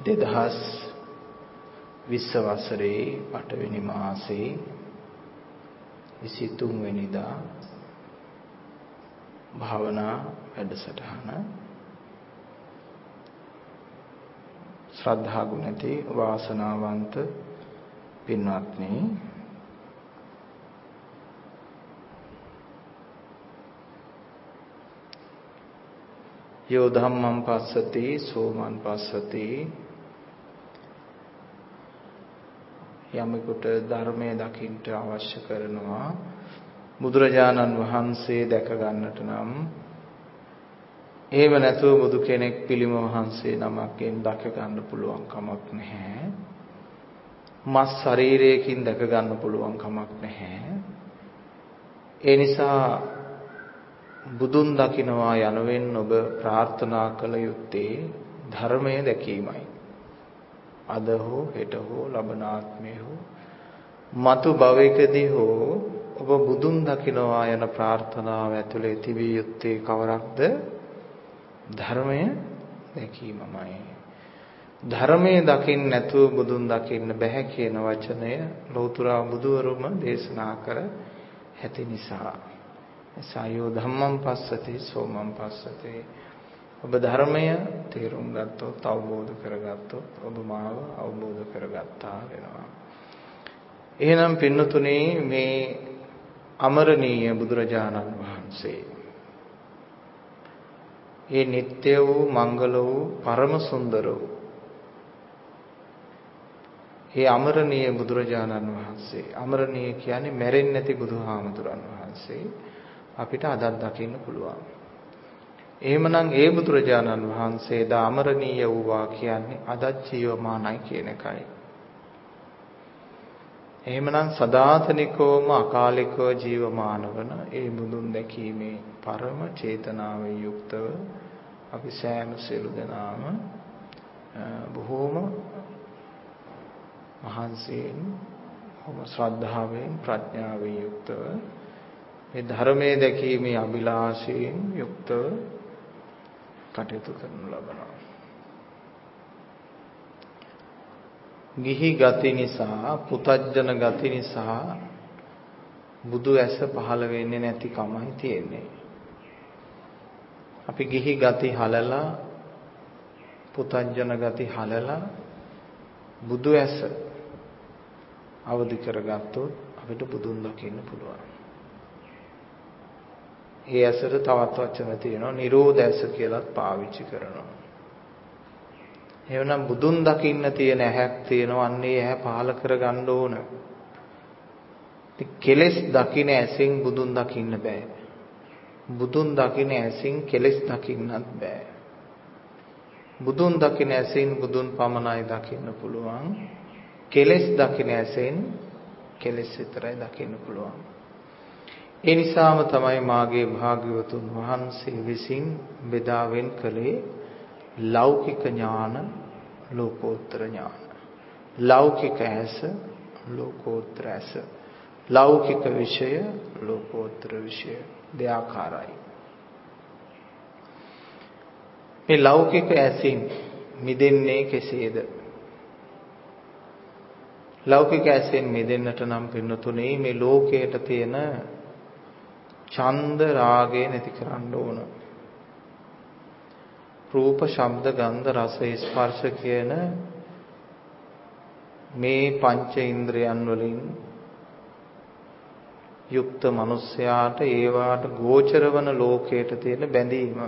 2020 වසරේ පළවෙනි මාසේ 23 වෙනිදා භාවනා වැඩසටහන ශ්‍රද්ධා ගුණති වාසනාවන්ත පින්වත්නි, යෝ ධම්මං පස්සති සෝමං පස්සති. යමෙකුට ධර්මය දකින්න අවශ්‍ය කරනවා බුදුරජාණන් වහන්සේ දැක ගන්නට නම්, එහෙම නැතුව බුදු කෙනෙක් පිළිම වහන්සේ නමක්ගෙන් දැක ගන්න පුළුවන් කමක් නැහැ. මස් ශරීරයකින් දැක ගන්න පුළුවන් කමක් නැහැ. ඒ නිසා බුදුන් දකින්නවා යනුවෙන් ඔබ ප්‍රාර්ථනා කළ යුත්තේ ධර්මය දැකීමයි. අද හෝ හෙට හෝ ලබන ආත්මේ හෝ මතු භවයකදී හෝ ඔබ බුදුන් දකින්නවා යන ප්‍රාර්ථනාව ඇතුලේ තිබිය යුත්තේ කවරක්ද? ධර්මය දැකීමමයි. ධර්මයේ දකින්න නැතුව බුදුන් දකින්න බෑ කියන වචනය ලෞතර බුදුවරුම දේශනා කර ඇති නිසා. සායෝ ධම්මං පස්සති සෝමං පස්සති. ඔබ ධර්මය තේරුම් ගත්තොත්, අවබෝධ කරගත්තොත් ඔබ මාව අවබෝධ කරගත්තා වෙනවා. එහෙනම් පින්නතුනේ, මේ අමරණීය බුදුරජාණන් වහන්සේ, ඒ නිට්ටය වූ මංගල වූ පරම සුන්දර වූ ඒ අමරණීය බුදුරජාණන් වහන්සේ, අමරණීය කියන්නේ මැරෙන්නේ නැති බුදුහාමුදුරන් වහන්සේ අපිට අදත් දකින්න පුළුවන්. එහෙමනම් ඒ බුදුරජාණන් වහන්සේ දා අමරණීය වූවා කියන්නේ අදත් ජීවමානයි කියන එකයි. එහෙමනම් සදාතනිකවම අකාලිකව ජීවමාන වන ඒ බුදුන් දැකීමේ පරම චේතනාවෙන් යුක්තව අපි සෑම සියලු දෙනාම බොහෝම මහන්සියෙන්, බොහොම ශ්‍රද්ධාවෙන්, ප්‍රඥාවෙන් යුක්තව මේ ධර්මයේ දැකීමේ අභිලාෂයෙන් යුක්තව කටයුතු කරනු ලබනවා. ගිහි ගති නිසා, පුතජන ගති නිසා බුදු ඇස පහළ වෙන්නේ නැති කමයි තියෙන්නේ. අපි ගිහි ගති හලලා, පුතජන ගති හලලා බුදු ඇස අවදි කරගත්තොත් අපිට බුදුන් දකින්න පුළුවන්. ඒ ඇසට තවත් වචන තියෙනවා, නිරෝධ ඇස කියලාත් පාවිච්චි කරනවා. එහෙනම් බුදුන් දකින්න තියෙන ඇහැක් තියෙනවා, අන්නේ ඇහැ පහල කරගන්න ඕන. කෙලෙස් දකින්න ඇසෙන් බුදුන් දකින්න බෑ. බුදුන් දකින්න ඇසෙන් කෙලෙස් දකින්නත් බෑ. බුදුන් දකින්න ඇසෙන් බුදුන් පමණයි දකින්න පුළුවන්. කෙලෙස් දකින්න ඇසෙන් කෙලෙස් විතරයි දකින්න පුළුවන්. ඒ නිසාම තමයි මාගේ භාග්‍යවතුන් වහන්සේ විසින් බෙදාවෙන් කළේ ලෞකික ඥාන, ලෝකෝත්තර ඥාන. ලෞකික ඇස, ලෝකෝත්තර ඇස. ලෞකික විෂය, ලෝකෝත්තර විෂය දෙආකාරයි. මේ ලෞකික ඇසින් මිදෙන්නේ කෙසේද? ලෞකික ඇසෙන් මිදෙන්නට නම් පින්නතුනේ මේ ලෝකයට තියෙන ඡන්ද රාගය නැති කරන්න ඕන. රූප, ශබ්ද, ගන්ධ, රස, ස්පර්ශ කියන මේ පංච ඉන්ද්‍රයන් වලින් යුක්ත මිනිසයාට ඒවාට ගෝචර වන ලෝකයට තියෙන බැඳීම,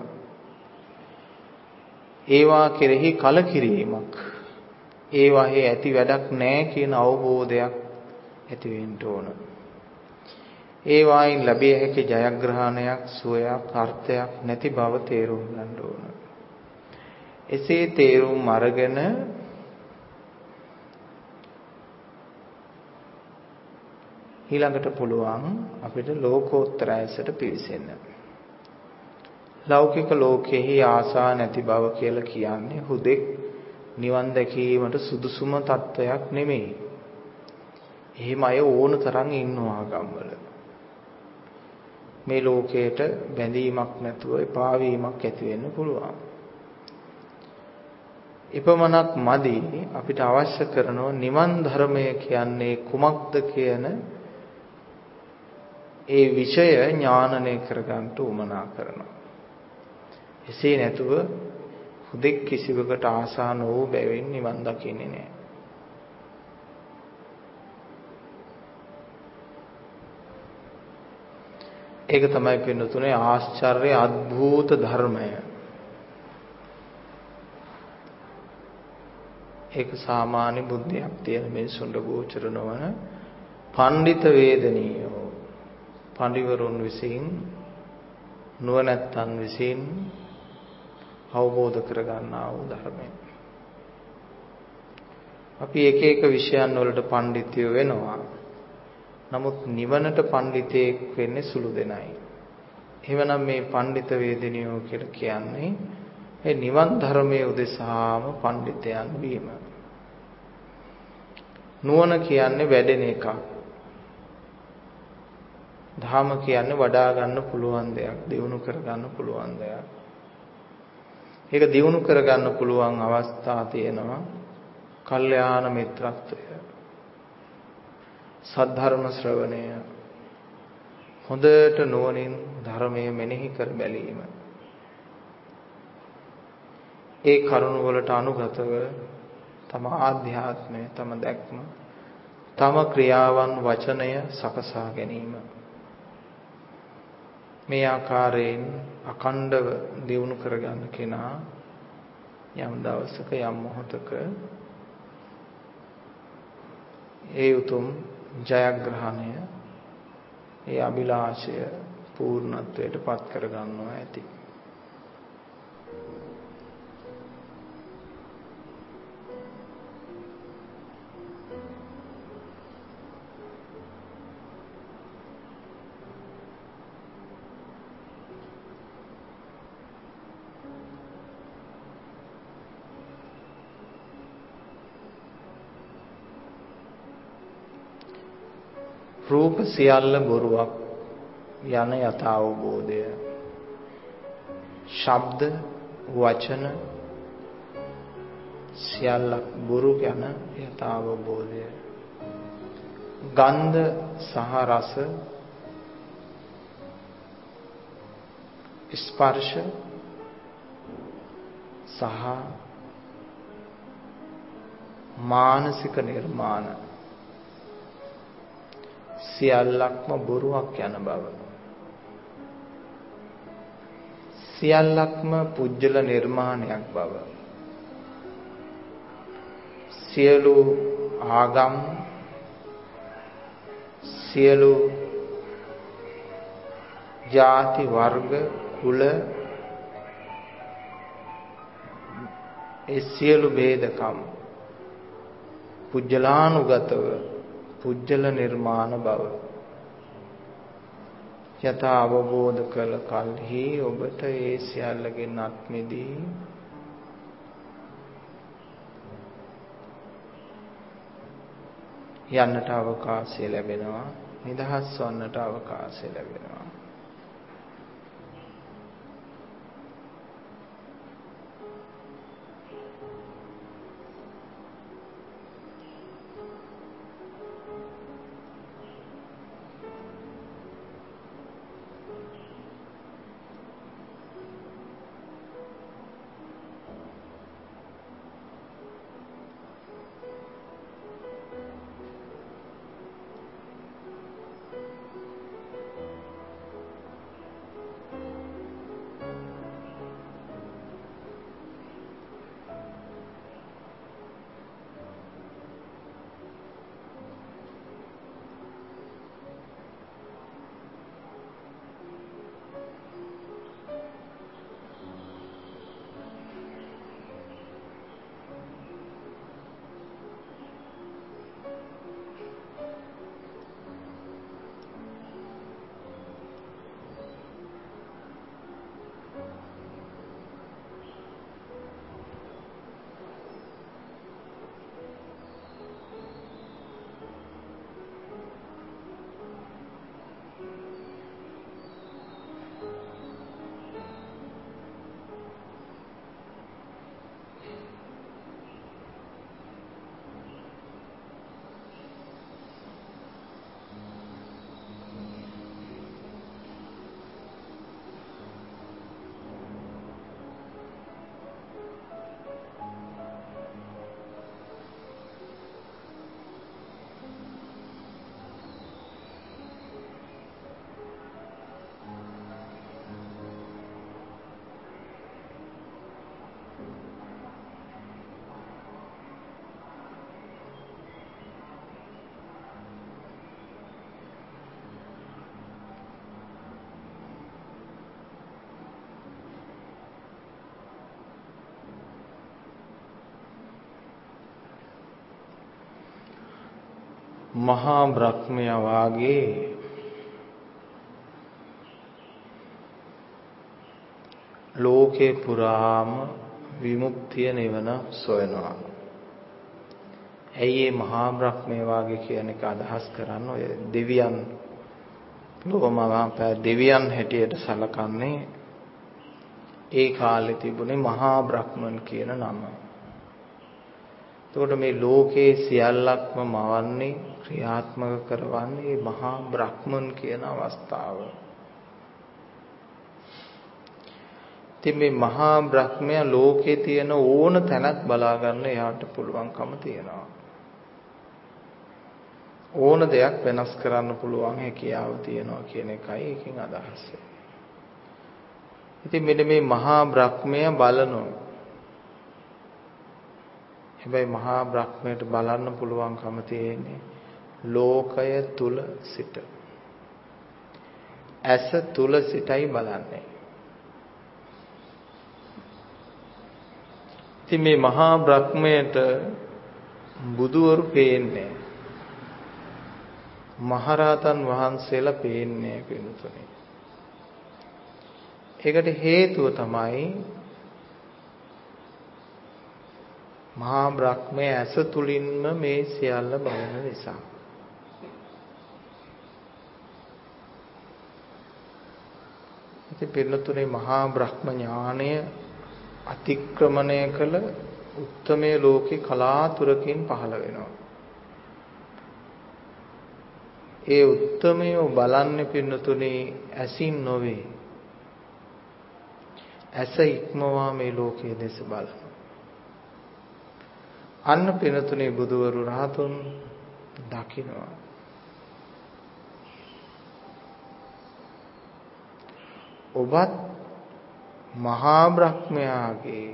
ඒවා කෙරෙහි කලකිරීමක්, ඒවාෙහි ඇති වැඩක් නැහැ කියන අවබෝධයක් ඇති වෙන්න ඕන. ඒවායින් ලැබිය හැකි ජයග්‍රහණයක්, සුවයක්, අර්ථයක් නැති බව තේරුම් ගන්න ඕන. එසේ තේරුම් අරගෙන ඊළඟට පුළුවන් අපිට ලෝකෝත්තර ඇසට පිවිසෙන්න. ලෞකික ලෝකෙහි ආසා නැති බව කියලා කියන්නේ හුදෙක් නිවන් දැකීමට සුදුසුම තත්වයක් නෙමෙයි. එහෙම අය ඕන තරම් ඉන්නවා ගම්වල. මේ ලෝකයට බැඳීමක් නැතුව එපා වීමක් ඇති වෙන්න පුළුවන්. ඉපමණක් මදි අපිට අවශ්‍ය කරනවා නිවන් ධර්මය කියන්නේ කුමක්ද කියන ඒ විෂය ඥානනය කරගන්න උවමනා කරනවා. එසේ නැතුව හුදෙක් කිසිවකට ආසා නොවූ බැවින් නිවන් දකින්නේ නැහැ. ඒක තමයි පින්නතුනේ ආශ්චර්ය අద్භූත ධර්මය. ඒක සාමාන්‍ය බුද්ධියක් තියෙන මිනිසුන්ට ගෝචර නොවන පඬිත වේදනීයෝ පඬිවරුන් විසින් නුවණැත්තන් විසින් අවබෝධ කරගන්නා වූ ධර්මය. අපි එක එක විෂයන් වලට පඬිතිය වෙනවා. නමුත් නිවනට පඬිතෙක් වෙන්නේ සුළු දෙනයි. එවනම් මේ පඬිත වේදිනියෝ කියලා කියන්නේ ඒ නිවන් ධර්මයේ උදෙසාම පඬිතයන් වීම. නුවණ කියන්නේ වැඩෙන එකක්. ධර්ම කියන්නේ වඩා ගන්න පුළුවන් දෙයක්, දියුණු කර ගන්න පුළුවන් දෙයක්. ඒක දියුණු කර ගන්න පුළුවන් අවස්ථා තියෙනවා. කල්යාණ මිත්‍රත්වය, සද්ධර්ම ශ්‍රවණය, හොඳට නුවණින් ධර්මයේ මෙනෙහි කර බැලීම. ඒ කරුණ වලට අනුගතව තම ආධ්‍යාත්මය, තම දැක්ම, තම ක්‍රියාවන් වචනය සකසා ගැනීම. මේ ආකාරයෙන් අඛණ්ඩව දියුණු කරගන්න කෙනා යම් දවසක යම් මොහොතක ඒ උතුම් ජයග්‍රහණය, ඒ අභිලාෂය පූර්ණත්වයට පත් කර ගන්නවා ඇති. රූප සියල්ල බොරුවක් යන යථාවබෝධය, ශබ්ද වචන සියල්ලක් බොරු යන යථාවබෝධය, ගන්ධ සහ රස ස්පර්ශ සහ මානසික නිර්මාණ සියල්ලක්ම බොරුවක් යන බව, සියල්ලක්ම පුජ්‍යල නිර්මාණයක් බව, සියලු ආගම්, සියලු ජාති වර්ග කුල, ඒ සියලු ભેදකම් පුජ්‍යලානුගතව පුජ්‍යල නිර්මාණ බව යථා අවබෝධ කළ කල්හි ඔබට ඒ සියල්ලගෙන් අත් මිදී යන්නට අවකාශය ලැබෙනවා, නිදහස් වන්නට අවකාශය ලැබෙනවා. මහා බ්‍රහ්මයා වාගේ ලෝකේ පුරාම විමුක්තිය නිවන සොයනවා. ඇයි මේ මහා බ්‍රහ්මයා වාගේ කියන එක අදහස් කරන්නේ? ඔය දෙවියන් ලෝකමහා දෙවියන් හැටියට සලකන්නේ ඒ කාලේ තිබුණේ මහා බ්‍රහ්මන් කියන නම. එතකොට මේ ලෝකේ සියල්ලක්ම මවන්නේ ක්‍රියාත්මක කරවන්නේ මහා බ්‍රහ්මන් කියන අවස්ථාව. ඉතින් මේ මහා බ්‍රහ්මයා ලෝකේ තියෙන ඕන තැනක් බලා ගන්න එයාට පුළුවන්කම තියෙනවා. ඕන දෙයක් වෙනස් කරන්න පුළුවන් හැකියාව තියෙනවා කියන එකයි එකකින් අදහස්. ඉතින් මෙන්න මේ මහා බ්‍රහ්මයා බලනවා. හැබැයි මහා බ්‍රහ්මයට බලන්න පුළුවන්කම තියෙන්නේ ලෝකය තුල සිට. ඇස තුල සිටයි බලන්නේ. ඉතින් මේ මහා බ්‍රහ්මයට බුදුවරු පේන්නේ මහරහතන් වහන්සේලා පේන්නේ පිණුතුනේ. ඒකට හේතුව තමයි මහා බ්‍රහ්මයේ ඇස තුලින්ම මේ සියල්ල බලන නිසා. ඉතින් පින්නතුනේ මහා බ්‍රහ්ම ඥාණය අතික්‍රමණය කළ උත්තමයේ ලෝකේ කලාතුරකින් පහළ වෙනවා. ඒ උත්තමයෝ බලන්නේ පින්නතුනේ ඇසින් නොවේ. ඇස ඉක්මවා මේ ලෝකයේ දෙස බලනවා. අන්න පින්නතුනේ බුදුවරු රහතුන් දකිනවා. ඔබත් මහා බ්‍රහ්මයාගේ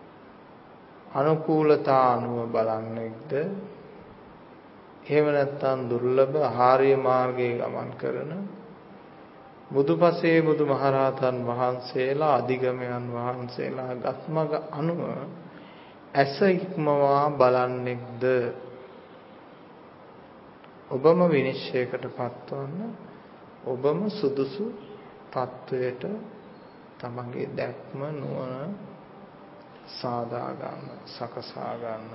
අනුකූලතා අනුව බලන්නේක්ද? එහෙම නැත්නම් දුර්ලභ ආර්ය මාර්ගයේ ගමන් කරන බුදුපසේ බුදුමහරහතන් වහන්සේලා අධිගමයන් වහන්සේලා ගත්මග අනුව ඇස ඉක්මවා බලන්නේක්ද? ඔබම විනිශ්චයකට පත්වන්න. ඔබම සුදුසු තත්වයට තමන්ගේ දැක්ම නුවණ සාදා ගන්න, සකසා ගන්න.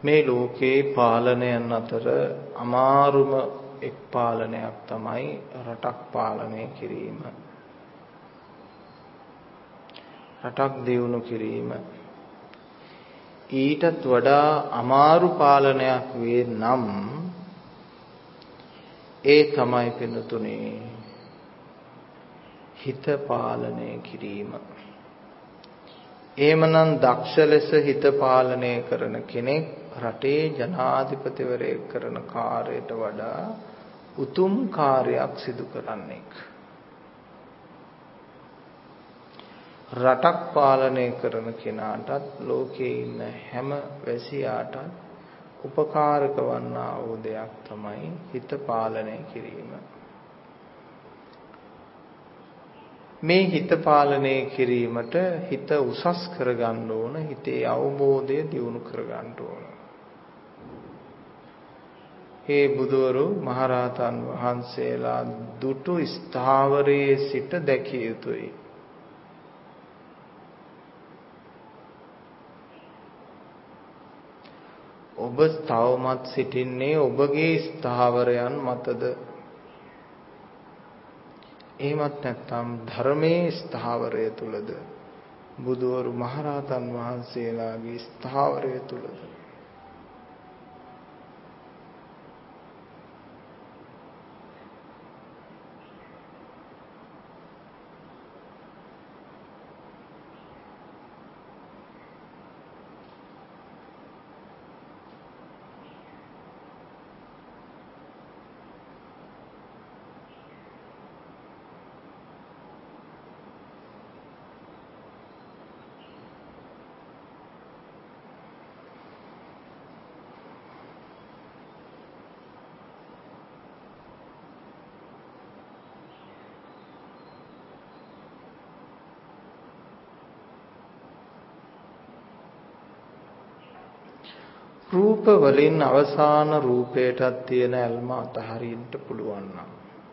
මේ ලෝකේ පාලනයන් අතර අමාරුම එක් පාලනයක් තමයි රටක් පාලනය කිරීම. රටක් දියුණු කිරීම. ඊටත් වඩා අමාරු පාලනයක් වේ නම් ඒ තමයි පින්තුනේ හිත පාලනය කිරීම. එහෙමනම් දක්ෂ ලෙස හිත පාලනය කරන කෙනෙක් රටේ ජනාධිපතිවරයෙක් කරන කාර්යයට වඩා උතුම් කාර්යයක් සිදු කරන්නේ. රටක් පාලනය කරන කෙනාටත් ලෝකේ ඉන්න හැම වැසියාටත් උපකාරක වන්නා වූ දෙයක් තමයි හිත පාලනය කිරීම. මේ හිත පාලනය කිරීමට හිත උසස් කරගන්න ඕන, හිතේ අවබෝධය දියුණු කරගන්න ඕන. ඒ බුදවරු මහරහතන් වහන්සේලා දුටු ස්ථාවරයේ සිට දැකිය යුතුයි. ඔබ තවමත් සිටින්නේ ඔබගේ ස්ථාවරයන් මතද? එහෙමත් නැත්නම් ධර්මයේ ස්ථාවරය තුලද? බුදුවරු මහරහතන් වහන්සේලාගේ ස්ථාවරය තුලද? රූප වලින් අවසාන රූපයටත් තියෙන ඇල්ම අතහරින්න පුළුවන් නම්,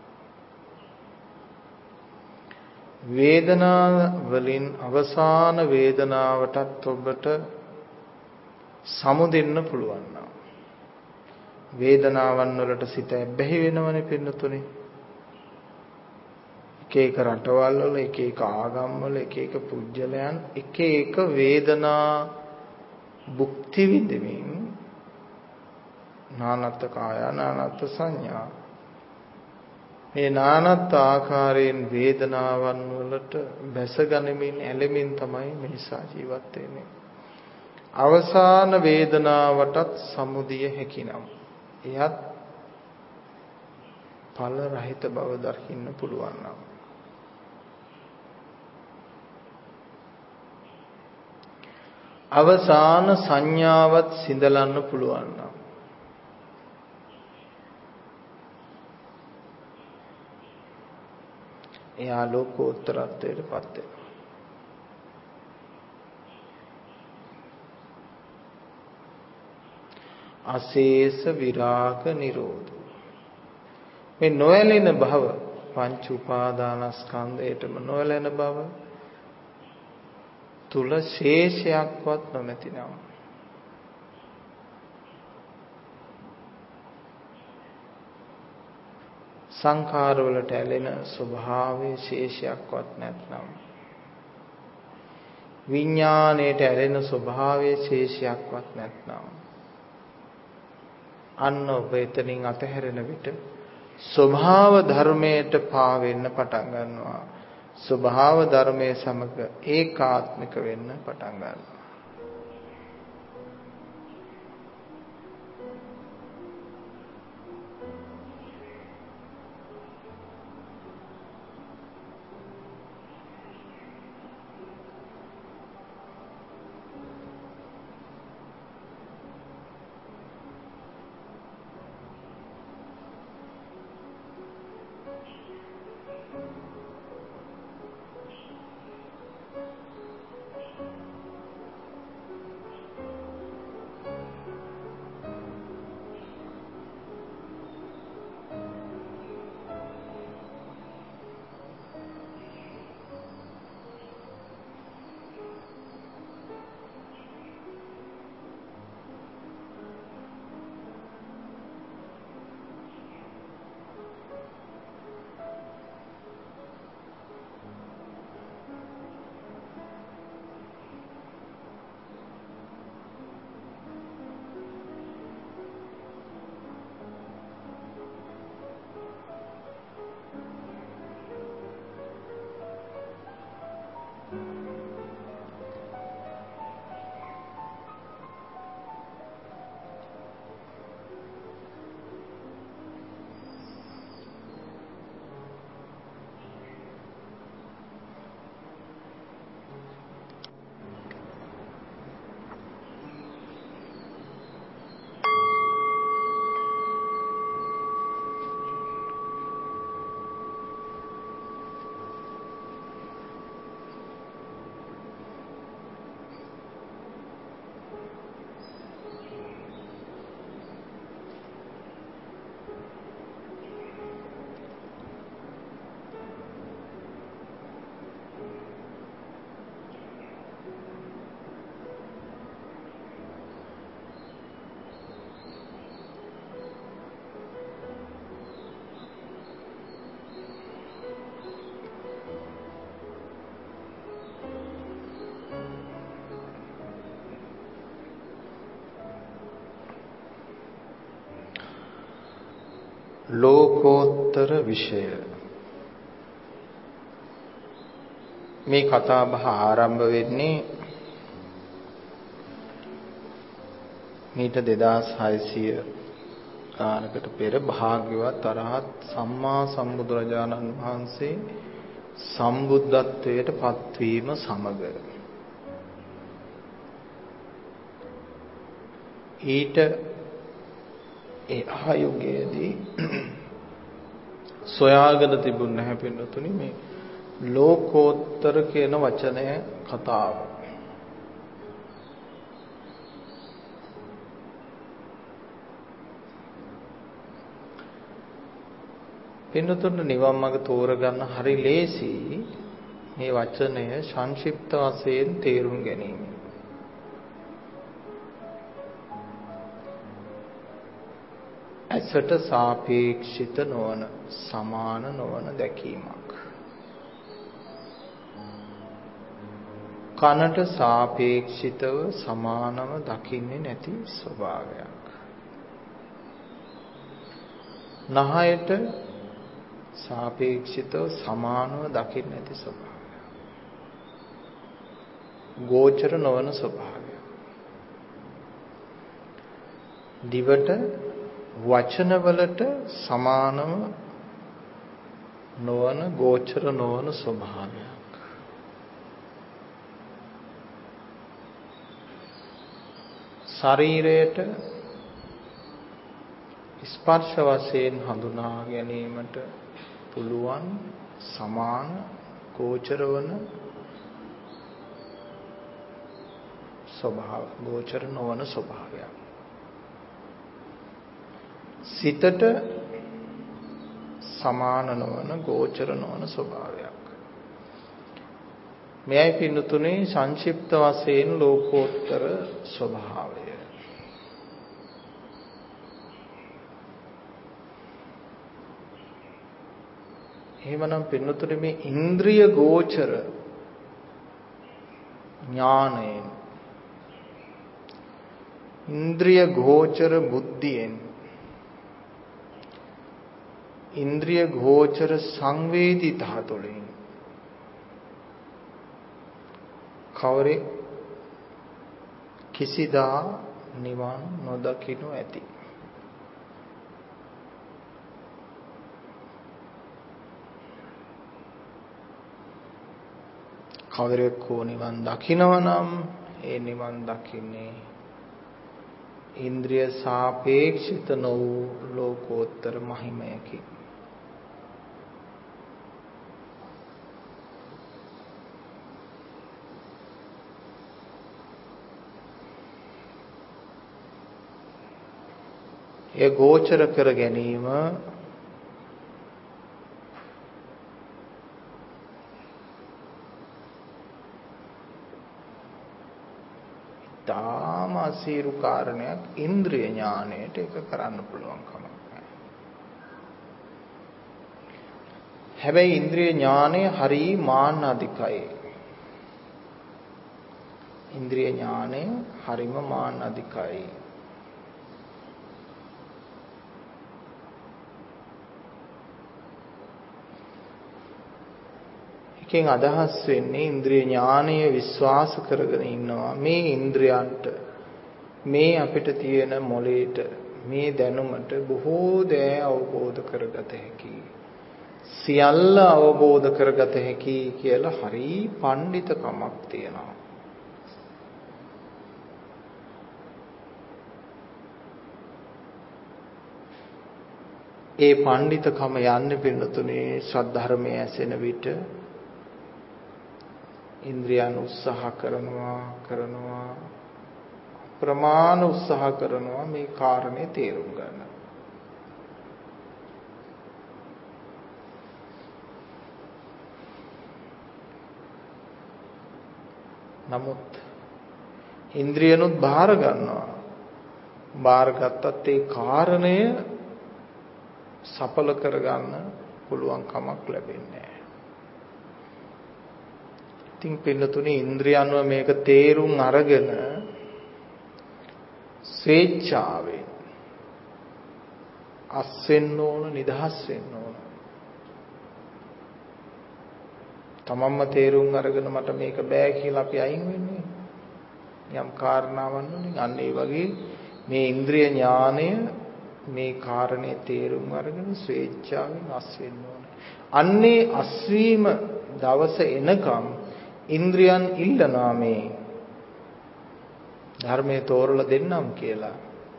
වේදනා වලින් අවසාන වේදනාවටත් ඔබට සමුදෙන්න පුළුවන් නම්, වේදනාවන් වලට සිත ඇබ්බැහි වෙනවනේ පින්නතුනේ. එක එක රටවල් වල එක එක ආගම් වල එක එක පුජ්‍යලයන් එක එක වේදනා භුක්ති විඳින්මින් නානත් කාය නානත් සංඥා, මේ නානත් ආකාරයෙන් වේදනාවන් වලට බැසගනිමින් ඇලෙමින් තමයි මිනිසා ජීවත් වෙන්නේ. අවසාන වේදනාවටත් සමුදිය හැකිනම් එයත් ඵල රහිත බව දකින්න පුළුවන් නම්, අවසාන සංඥාවත් සිඳලන්න පුළුවන් නම්, එයා ලෝකෝත්තරත්වයට පත් වෙනවා. අශේෂ විරාග නිරෝධ. මේ නොයැලෙන භව, පංච උපාදානස්කන්ධයටම නොයැලෙන බව තුල ශේෂයක්වත් නොමැතිනම්, සංඛාර වලට ඇලෙන ස්වභාවයේ ශේෂයක්වත් නැත්නම්, විඥාණයට ඇලෙන ස්වභාවයේ ශේෂයක්වත් නැත්නම්, අන්න ඔබ එතනින් අතහැරෙන විට ස්වභාව ධර්මයට පාවෙන්න පටන් ගන්නවා. ස්වභාව ධර්මයේ සමග ඒකාත්මික වෙන්න පටන් ගන්නවා. ලෝකෝත්තර විෂය. මේ කතා බහ ආරම්භ වෙන්නේ මීට 2600 ගානකට පෙර භාග්‍යවත් අරහත් සම්මා සම්බුදුරජාණන් වහන්සේ සම්බුද්ධත්වයට පත්වීම සමග ඊට ඒ ආයුගයේදී සොයාගෙන තිබුණ නැහැ පින්නතුනි මේ ලෝකෝත්තර කියන වචනය කතාව. පින්නතුන්ට නිවන් මාර්ග තෝරගන්න හරි ලේසි මේ වචනය සංක්ෂිප්ත වශයෙන් තේරුම් ගැනීම. ඇසට සාපේක්ෂිත නොවන සමාන නොවන දැකීමක්. කනට සාපේක්ෂිතව සමානව දකින්නේ නැති ස්වභාවයක්. නහයට සාපේක්ෂිතව සමානව දකින්නේ නැති ස්වභාවයක්. ගෝචර නොවන ස්වභාවයක්. දිවට වචනවලට සමානව නොවන ගෝචර නොවන ස්වභාවයක්. ශරීරයට ස්පර්ශ වශයෙන් හඳුනා ගැනීමට පුළුවන් සමාන ගෝචර වන ස්වභාව ගෝචර නොවන ස්වභාවයක්. සිතට සමාන නොවන ගෝචර නොවන ස්වභාවයක්. මෙයයි පින්නතුනේ සංක්ෂිප්ත වශයෙන් ලෝකෝත්තර ස්වභාවය. එහෙමනම් පින්නතුනේ මේ ඉන්ද්‍රිය ගෝචර ඥානයෙන් ඉන්ද්‍රිය ගෝචර බුද්ධියෙන් ඉන්ද්‍රිය ගෝචර සංවේදිතා තුළින් කවරේ කිසිදා නිවන් නොදකිනු ඇති. කවරෙක් හෝ නිවන් දකිනව නම් ඒ නිවන් දකින්නේ ඉන්ද්‍රිය සාපේක්ෂිත නො වූ ලෝකෝත්තර මහිමයකි. ඒ ගෝචර කර ගැනීම තාම අසීරු කාරණයක්. ඉන්ද්‍රිය ඥාණයට ඒක කරන්න පුළුවන් කමක් නැහැ. හැබැයි ඉන්ද්‍රිය ඥාණය හරි මාන්න අධිකයි. ඉන්ද්‍රිය ඥාණය හරිම මාන්න අධිකයි. එකෙන් අදහස් වෙන්නේ ඉන්ද්‍රිය ඥානය විශ්වාස කරගෙන ඉන්නවා මේ ඉන්ද්‍රයන්ට මේ අපිට තියෙන මොළේට මේ දැනුමට බොහෝ දෑ අවබෝධ කරගත හැකි සියල්ල අවබෝධ කරගත හැකි කියලා හරි පඬිතකමක් තියෙනවා. ඒ පඬිතකම යන්නේ පින්නතුනේ ශ්‍රද්ධර්මයේ ඇසෙන විට ඉන්ද්‍රියන් උත්සාහ කරනවා ප්‍රමාණ උත්සාහ කරනවා මේ කාරණේ තේරුම් ගන්න. නමුත් ඉන්ද්‍රියනුත් බාර ගන්නවා. බාරගත්තත් ඒ කාරණය සඵල කරගන්න පුළුවන් කමක් ලැබෙන්නේ නැහැ. ඉතින් පින්නතුනේ ඉන්ද්‍රියන්ව මේක තේරුම් අරගෙන ස්වේච්ඡාවෙන් අස් වෙන්න ඕන, නිදහස් වෙන්න ඕන. තමන්ම තේරුම් අරගෙන මට මේක බෑ කියලා අපි අයින් වෙන්නේ. යම් කාරණාවක් වලින් අන්න ඒ වගේ මේ ඉන්ද්‍රිය ඥානය මේ කාරණේ තේරුම් අරගෙන ස්වේච්ඡාවෙන් අස් වෙන්න ඕන. අන්නේ අස්වීම දවස එනකම් ඉන්ද්‍රියන් ඉල්ලනවා මේ ධර්මයේ තෝරලා දෙන්නම් කියලා.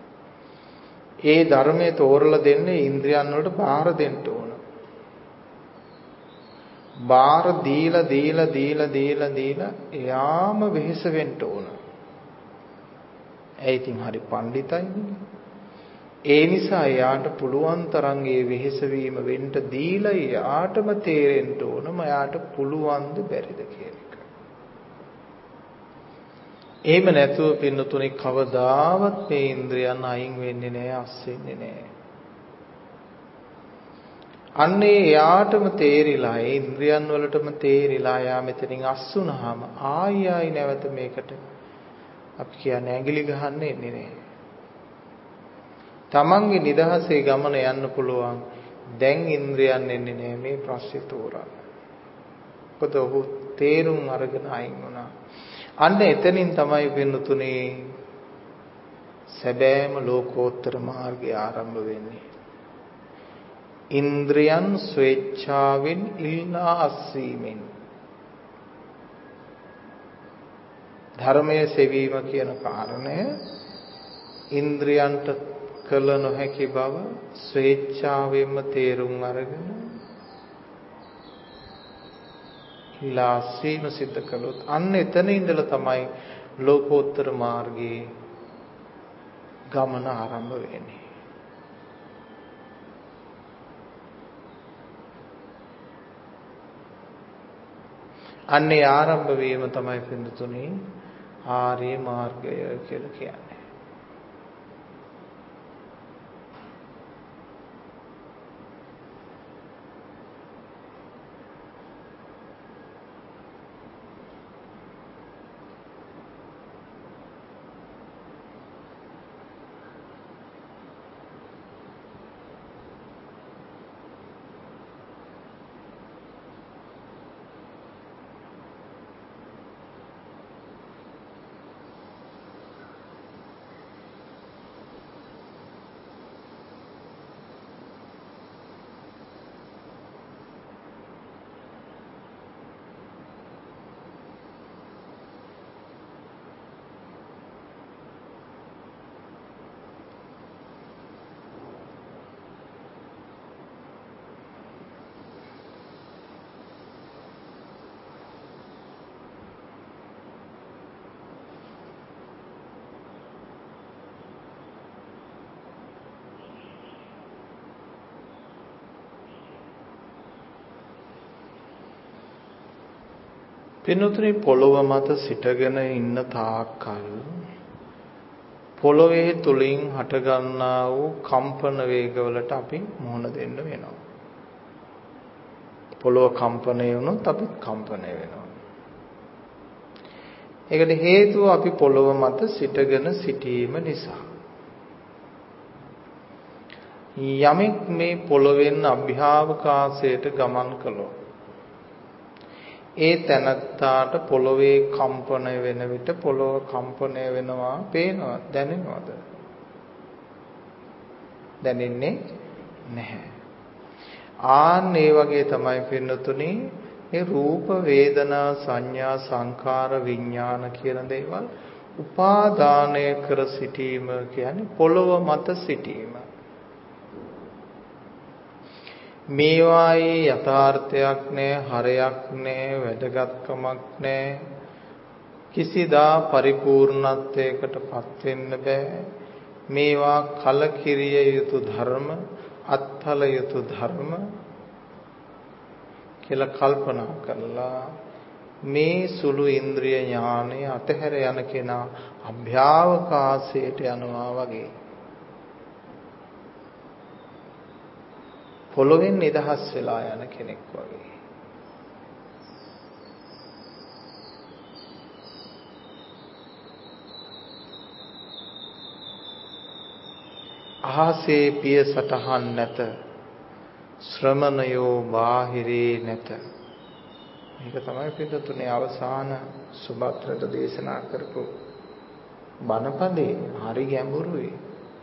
ඒ ධර්මයේ තෝරලා දෙන්නේ ඉන්ද්‍රියන් වලට බාර දෙන්න ඕන. බාර දීලා එයාම වෙහෙස වෙන්න ඕන. ඒ ඉතින් හරි පඬිතයිනේ. ඒ නිසා එයාට පුළුවන් තරම් ඒ වෙහෙස වීම වෙන්න දීලා එයාටම තේරෙන්න ඕන මයාට පුළුවන්ද බැරිද කියන එක. එහෙම නැතුව පින්නතුනේ කවදාවත් මේ ඉන්ද්‍රයන් අයින් වෙන්නේ නැහැ, අස් වෙන්නේ නැහැ. අන්නේ එයාටම තේරිලා ඒ ඉන්ද්‍රයන් වලටම තේරිලා යා මෙතනින් අස් වුනහම ආයි නැවත මේකට අපි කියන්නේ ඇඟිලි ගහන්න එන්නේ නැහැ. තමන්ගේ නිදහසේ ගමන යන්න පුළුවන්. දැන් ඉන්ද්‍රයන් එන්නේ නැහැ මේ ප්‍රශ්නේ තෝරන්න. මොකද ඔහු තේරුම් අරගෙන අයින් වුණා. අන්න එතනින් තමයි වෙනුතුනේ සැබෑම ලෝකෝත්තර මාර්ගය ආරම්භ වෙන්නේ. ඉන්ද්‍රයන් ස්වේච්ඡාවෙන් ඉල්ලා අස්වීමෙන් ධර්මයේ සෙවීම කියන කාරණය ඉන්ද්‍රයන්ට කළ නොහැකි බව ස්වේච්ඡාවෙන්ම තේරුම් අරගෙන ඉල්ලා අස්වීම සිද්ධ කළොත් අන්න එතන ඉඳලා තමයි ලෝකෝත්තර මාර්ගයේ ගමන ආරම්භ වෙන්නේ. අන්නේ ආරම්භ වීම තමයි පින්තුනේ ආර්ය මාර්ගය කියලා කියන්නේ. පින්තුනේ පොළොව මත සිටගෙන ඉන්න තාක්කල් පොළොවේ තුලින් හටගන්නා වූ කම්පන වේගවලට අපි මුහුණ දෙන්න වෙනවා. පොළොව කම්පණය වුණොත් අපිත් කම්පණය වෙනවා. ඒකට හේතුව අපි පොළොව මත සිටගෙන සිටීම නිසා. යමෙක් මේ පොළොවෙන් අභ්‍යාවකාශයට ගමන් කළොත් ඒ තැනත්තාට පොළොවේ කම්පණය වෙන විට පොළොව කම්පණය වෙනවා පේනවා දැනෙනවද? දැනෙන්නේ නැහැ. ආන් ඒ වගේ තමයි පින්නතුනි මේ රූප වේදනා සංඥා සංකාර විඥාන කියන දේවල් උපාදානය කර සිටීම කියන්නේ පොළොව මත සිටීම. මේවායේ යථාර්ථයක් නැහැ, හරයක් නැහැ, වැදගත්කමක් නැහැ. කිසිදා පරිපූර්ණත්වයකටපත් වෙන්න බෑ. මේවා කලකිරිය යුතු ධර්ම, අත්හල යුතු ධර්ම කියලා කල්පනා කරලා මේ සුළු ඉන්ද්‍රිය ඥානය අතහැර යන කෙනා අභ්‍යාවකාශයට යනවා වගේ. පොළොවෙන් නිදහස් වෙලා යන කෙනෙක් වගේ. අහසේ පිය සටහන් නැත ශ්‍රමණයෝ බාහිරේ නැත. මේක තමයි පිටුතුනේ අවසාන සුභද්‍රට දේශනා කරපු බණපදේ. හරි ගැඹුරුයි.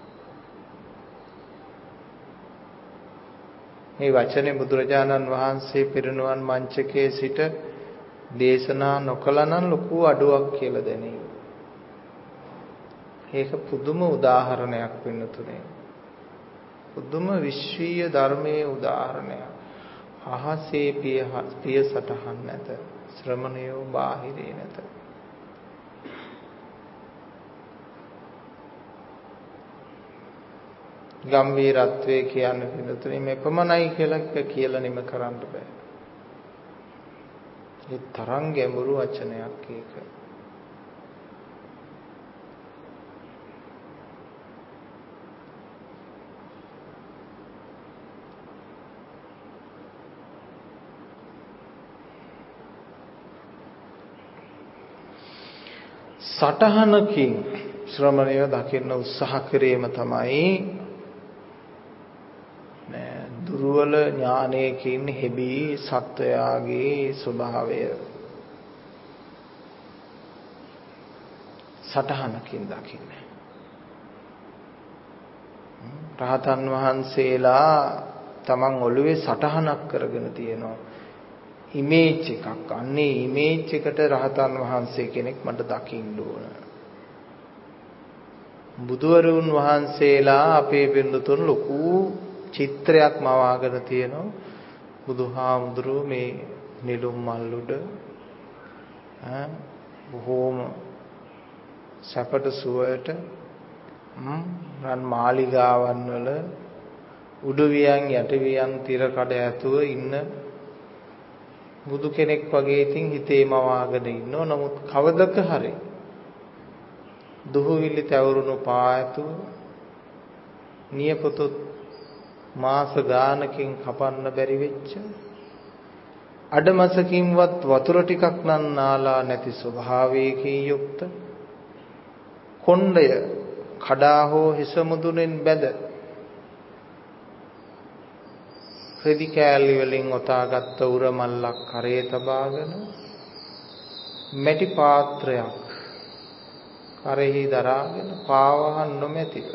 මේ වචනේ බුදුරජාණන් වහන්සේ පිරිනුවන් මංචකයේ සිට දේශනා නොකළා නම් ලොකු අඩුවක් කියලා දැනේ. ඒක පුදුම උදාහරණයක් වෙනතුනේ. පුදුම විශ්වීය ධර්මයේ උදාහරණයක්. අහසේ පිය සටහන් නැත ශ්‍රමණයෝ බාහිරේ නැත. ගම්භීරත්වයේ කියන්නේ පිළිතුරේ මේ පමණයි කියලා නිම කරන්න බෑ. ඒ තරම් ගැඹුරු වචනයක් ඒක. සටහනකින් ශ්‍රමණය දකින්න උත්සාහ කිරීම තමයි දුර්වල ඥානයකින් හෙබී සත්වයාගේ ස්වභාවය. සටහනකින් දකින්න. රහතන් වහන්සේලා තමන් ඔළුවේ සටහනක් කරගෙන තියෙනවා. ඉමේජ් එකක්. අන්නේ ඉමේජ් එකට රහතන් වහන්සේ කෙනෙක් මට දකින්න ඕන. බුදුවරුන් වහන්සේලා අපේ බින්දුතුන් ලොකු චිත්‍රයක් මවාගෙන තියෙනවා. බුදුහාමුදුරුවෝ මේ නිලුම් මල් උඩ බොහෝම සැපට සුවයට රන් මාලිගාවන් වල උඩුවියන් යටිවියන් තිර කඩ ඇතුව ඉන්න බුදු කෙනෙක් වගේ ඉතින් හිතේ මවාගෙන ඉන්නව. නමුත් කවදක හරි දුහුවිලි තවරුණු පායතුව නියපොතු මාස ගානකින් කපන්න බැරි වෙච්ච අඩමසකින්වත් වතුර ටිකක් නම් නාලා නැති ස්වභාවයකින් යුක්ත කොණ්ඩය කඩා හෝ හිස මුදුනෙන් බැද රෙදි කෑලි වලින් ඔතාගත්ත උර මල්ලක් කරේ තබාගෙන මැටි පාත්‍රයක් කරෙහි දරාගෙන පාවහන් නොමැතිව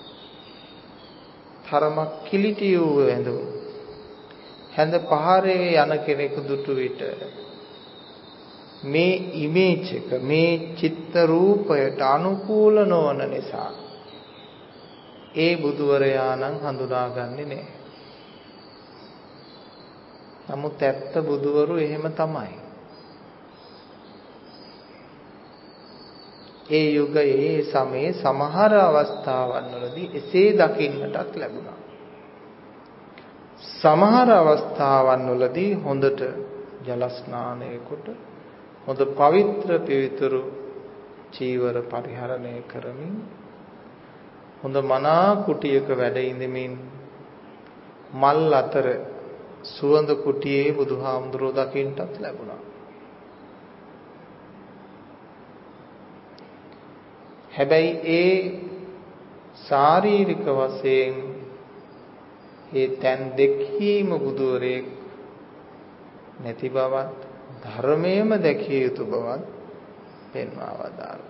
තරමක් කිලිටි වූ ඇඳුම් හැඳ පහරේ යන කෙනෙකු දුටු විට මේ ඉමේජ් එක මේ චිත්ත රූපයට අනුකූල නොවන නිසා ඒ බුදුවරයා නම් හඳුනාගන්නේ නැහැ. නමුත් ඇත්ත බුදුවරු එහෙම තමයි. ඒ යුගයේ සමයේ සමහර අවස්ථාවන් වලදී එසේ දකින්නටත් ලැබුණා. සමහර අවස්ථාවන් වලදී හොඳට ජල ස්නානය කොට හොඳ පවිත්‍ර පිවිතුරු චීවර පරිහරණය කරමින් හොඳ මනා කුටියක වැඩ ඉඳමින් මල් අතර සුවඳ කුටියේ බුදුහාමුදුරුවෝ දකින්නටත් ලැබුණා. හැබැයි ඒ ශාරීරික වශයෙන් ඒ තැන් දෙකීම බුදුවරේ නැති බවත් ධර්මයේම දැකිය යුතු බවත් පෙන්වා වදාළා.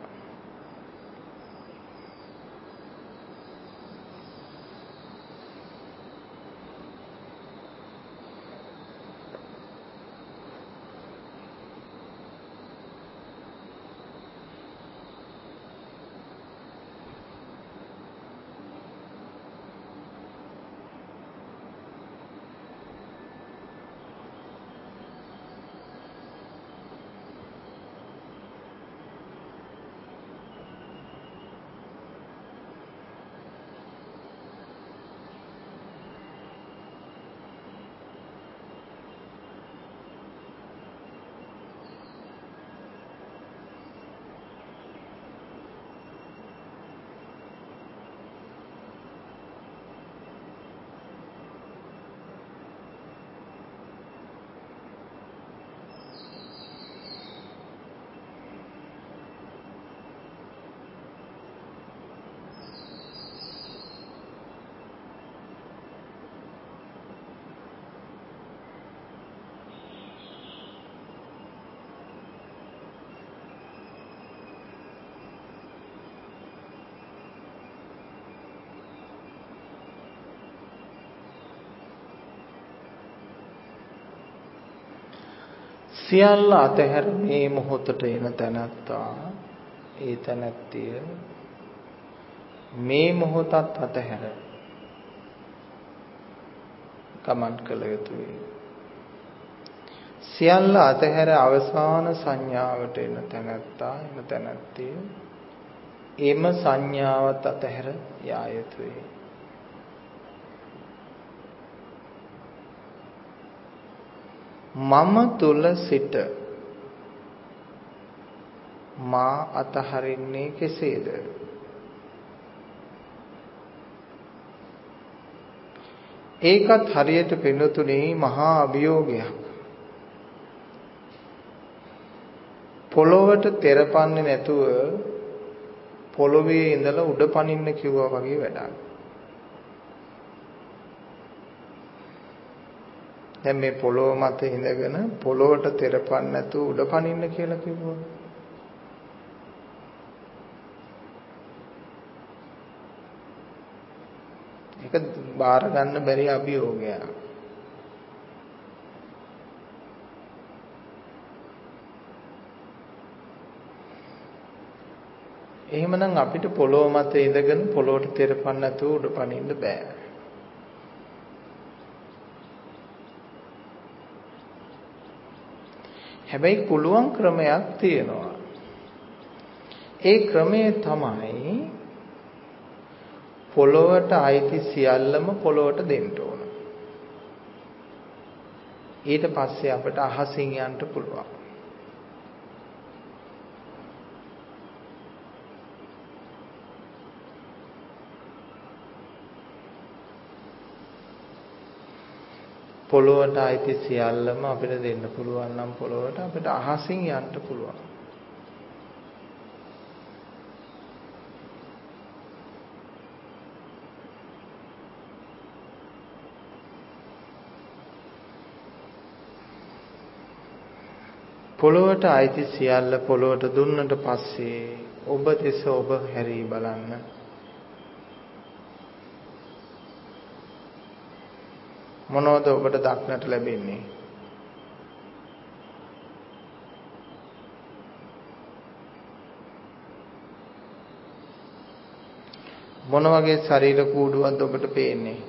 සියල්ල අතහැර මේ මොහොතට එන තැනැත්තා ඒ තැනැත්තිය මේ මොහොතත් අතහැර ගමන් කළ යුතුයි. සියල්ල අතහැර අවසාන සංඥාවට එන තැනැත්තා එන තැනැත්තිය එම සංඥාවත් අතහැර යා යුතුයි. මම තුල සිට මා අතහරින්නේ කෙසේද? ඒකත් හරියට පිළිතුනේ මහා අභියෝගයක්. පොළොවට තෙරපන්නේ නැතුව පොළොවේ ඉඳලා උඩ පනින්න කිව්වා වගේ වැඩක්. දැන් මේ පොළොව මත ඉඳගෙන පොළොවට තෙරපන්නේ නැතුව උඩ පනින්න කියලා කිව්වා. ඒක බාර ගන්න බැරි අභියෝගයක්. එහෙමනම් අපිට පොළොව මත ඉඳගෙන පොළොවට තෙරපන්න නැතුව උඩ පනින්න බෑ. හැබැයි පුළුවන් ක්‍රමයක් තියෙනවා. ඒ ක්‍රමය තමයි පොළොවට අයිති සියල්ලම පොළොවට දෙන්න ඕන. ඊට පස්සේ අපිට අහසින් යන්න පුළුවන්. පොළොවට අයිති සියල්ලම අපිට දෙන්න පුළුවන් නම් පොළොවට අපිට අහසින් යන්න පුළුවන්. පොළොවට අයිති සියල්ල පොළොවට දුන්නට පස්සේ ඔබ දෙස ඔබ හැරී බලන්න. මොනවද ඔබට දක්නට ලැබෙන්නේ? මොන වගේ ශරීර කූඩුවක්ද ඔබට පේන්නේ?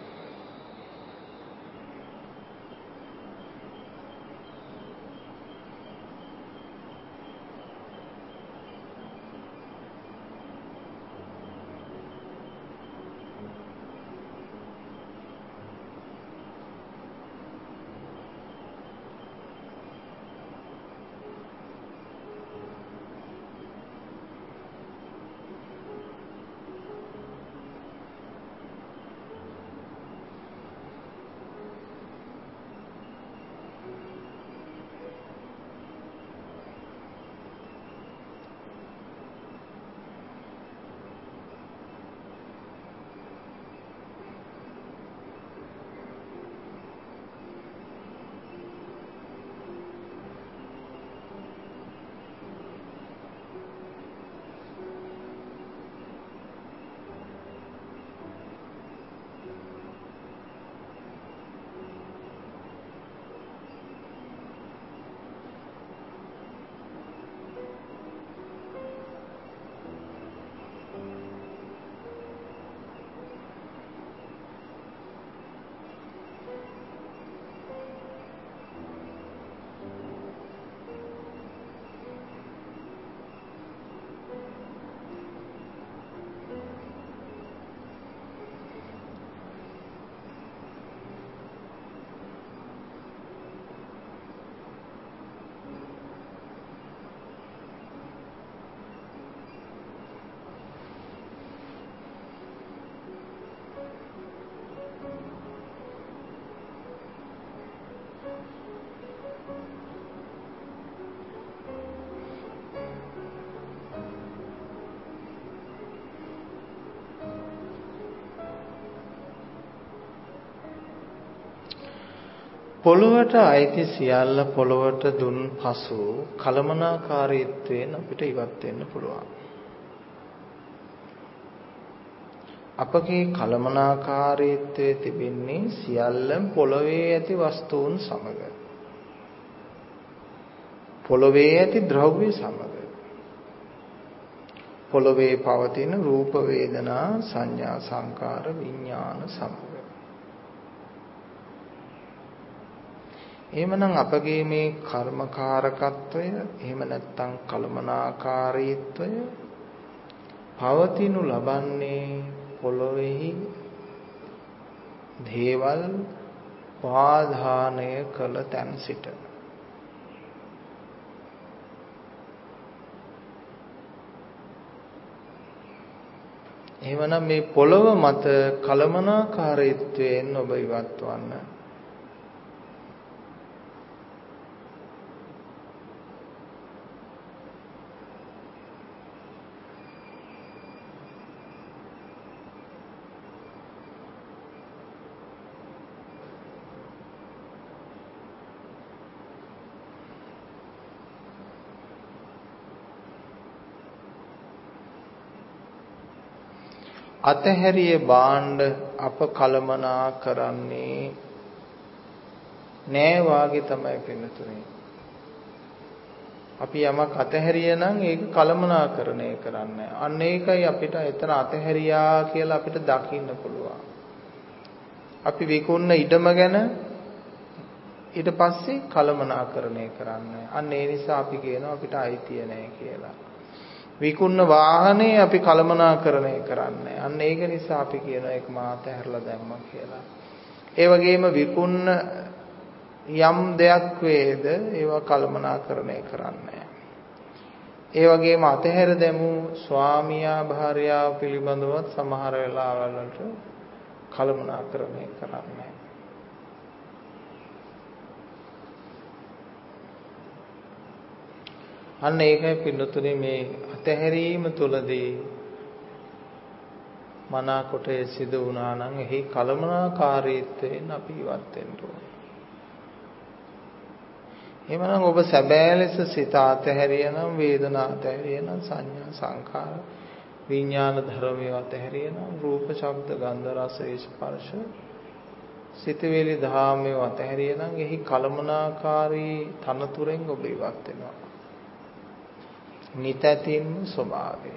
පොළොවට අයිති සියල්ල පොළොවට දුන් පසු කලමනාකාරීත්වයෙන් අපිට ඉවත් වෙන්න පුළුවන්. අපගේ කලමනාකාරීත්වයේ තිබෙන්නේ සියල්ලම පොළොවේ ඇති වස්තුන් සමග. පොළොවේ ඇති ද්‍රව්‍ය සමග පොළොවේ පවතින රූප වේදනා සංඥා සංකාර විඥාන සමග. එහෙමනම් අපගේ මේ කර්මකාරකත්වය එහෙම නැත්නම් කලමනාකාරීත්වය පවතිනු ලබන්නේ පොළොවේහි දේවල් පාදානය කළ තැන් සිට. එහෙමනම් මේ පොළොව මත කලමනාකාරීත්වයෙන් ඔබ ඉවත් වන්න. අතහැරිය භාණ්ඩ අප කලමනා කරන්නේ නෑ වාගේ තමයි පින්නතුනේ. අපි යමක් අතහැරිය නම් ඒක කලමනාකරණය කරන්නේ. අන්න ඒකයි අපිට එතන අතහැරියා කියලා අපිට දකින්න පුළුවන්. අපි විකුණන ඉඩම ගැන ඊට පස්සේ කලමනාකරණය කරන්නේ. අන්න ඒ නිසා අපි කියනවා අපිට අයිතිය නෑ කියලා. විකුණන වාහනේ අපි කලමනාකරණය කරන්නේ. අන්න ඒක නිසා අපි කියනවා ඒක මාත හැරලා දැම්මා කියලා. ඒ වගේම විකුණන යම් දෙයක් වේද ඒවා කලමනාකරණය කරන්නේ. ඒ වගේම අතහැර දැමු ස්වාමියා භාර්යාව පිළිබඳවත් සමහර වෙලාවල් වලට කලමනාකරණය කරන්නේ. අන්න ඒකයි පින්නතුනේ මේ අතහැරීම තුළදී මනාකොට සිදු වුණා නම් එහි කලමනාකාරීත්වයෙන් අපි ඉවත් වෙන්න ඕනේ. එහෙමනම් ඔබ සැබෑ ලෙස සිත අතහැරිය නම් වේදනා අතහැරිය නම් සංඥා සංකාර විඥාන ධර්මය අතහැරිය නම් රූප ශබ්ද ගන්ධ රස ස්පර්ශ සිතවිලි ධාමය අතහැරිය නම් එහි කලමනාකාරී තනතුරෙන් ඔබ ඉවත් වෙනවා. නිතැතින්ම ස්වභාවයෙන්.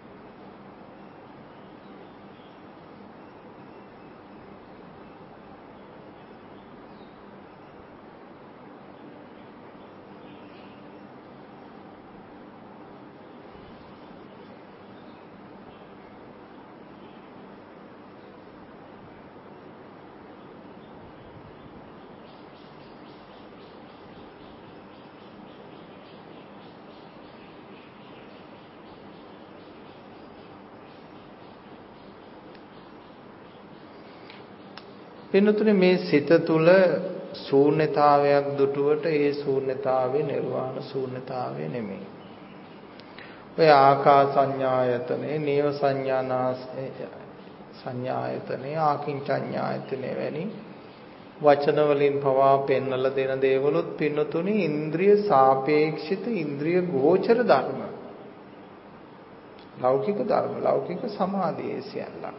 පින්නතුනේ මේ සිත තුළ ශූන්‍යතාවයක් දුටුවට ඒ ශූන්‍යතාවේ නිර්වාණ ශූන්‍යතාවේ නෙමෙයි. ඔය ආකාසඤ්ඤායතනේ, නේව සංඥායතනේ, ආකින්චඤ්ඤායතනේ වැනි වචන වලින් පවා පෙන්වලා දෙන දේවලුත් පින්නතුනේ ඉන්ද්‍රිය සාපේක්ෂිත ඉන්ද්‍රිය ගෝචර ධර්ම. ලෞකික ධර්ම, ලෞකික සමාධියේ සියල්ලක්ම.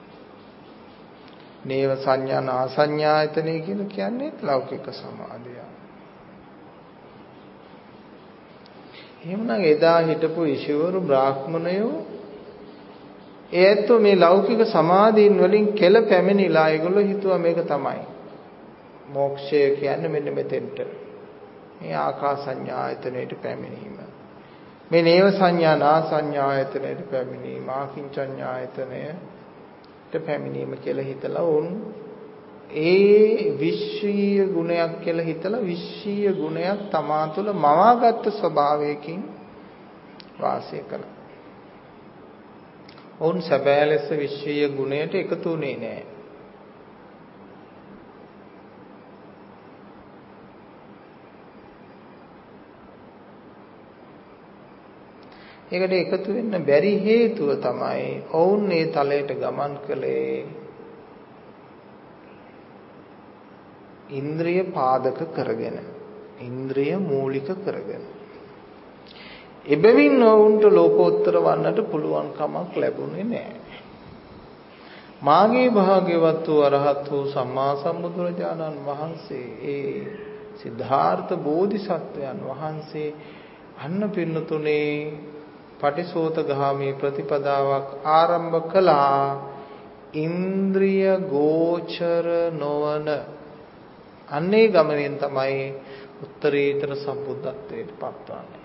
නේව සංඥා නාසඤ්ඤායතනෙ කියන්නේ ලෞකික සමාධිය. එහෙමනම් එදා හිටපු ඍෂිවරු බ්‍රාහ්මණයෝ ඒත් මේ ලෞකික සමාධීන් වලින් කෙල පැමිණිලා ඒගොල්ලෝ හිතුවා මේක තමයි මෝක්ෂය කියන්නේ මෙන්න මෙතෙන්ට. මේ ආකාසඤ්ඤායතනෙට පැමිණීම. මේ නේව සංඥා නාසඤ්ඤායතනෙට පැමිණීම, ආකින්චඤ්ඤායතනයට පැමිණීම කියලා හිතලා උන් ඒ විශ්වීය ගුණයක් කියලා හිතලා විශ්වීය ගුණයක් තමා තුළ මවාගත් ස්වභාවයකින් වාසය කළා. උන් සැබෑ ලෙස විශ්වීය ගුණයට එකතු වුණේ නැහැ. ඒකට එකතු වෙන්න බැරි හේතුව තමයි ඔවුන් මේ තලයට ගමන් කළේ ඉන්ද්‍රිය පාදක කරගෙන, ඉන්ද්‍රිය මූලික කරගෙන. එබැවින් ඔවුන්ට ලෝකෝත්තර වන්නට පුළුවන් කමක් ලැබුණේ නැහැ. මාගේ භාග්‍යවත් වූ අරහත් වූ සම්මා සම්බුදුරජාණන් වහන්සේ ඒ සිද්ධාර්ථ බෝධිසත්වයන් වහන්සේ අන්න පින්නතුනේ පටිසෝතගාමී ප්‍රතිපදාවක් ආරම්භ කළා. ඉන්ද්‍රිය ගෝචර නොවන අන්නේ ගමනෙන් තමයි උත්තරීතර සම්බුද්ධත්වයට පත්වන්නේ.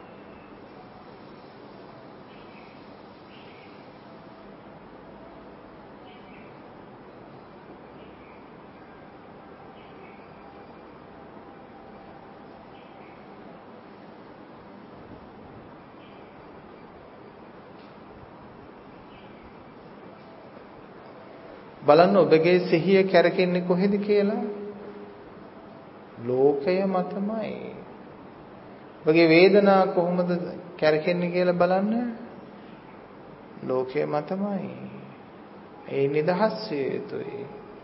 බලන්න ඔබගේ සිහිය කැරකෙන්නේ කොහෙද කියලා? ලෝකය මතමයි. ඔබගේ වේදනා කොහොමද කැරකෙන්නේ කියලා බලන්න. ලෝකය මතමයි. ඒ නිදහස් විය යුතුයි.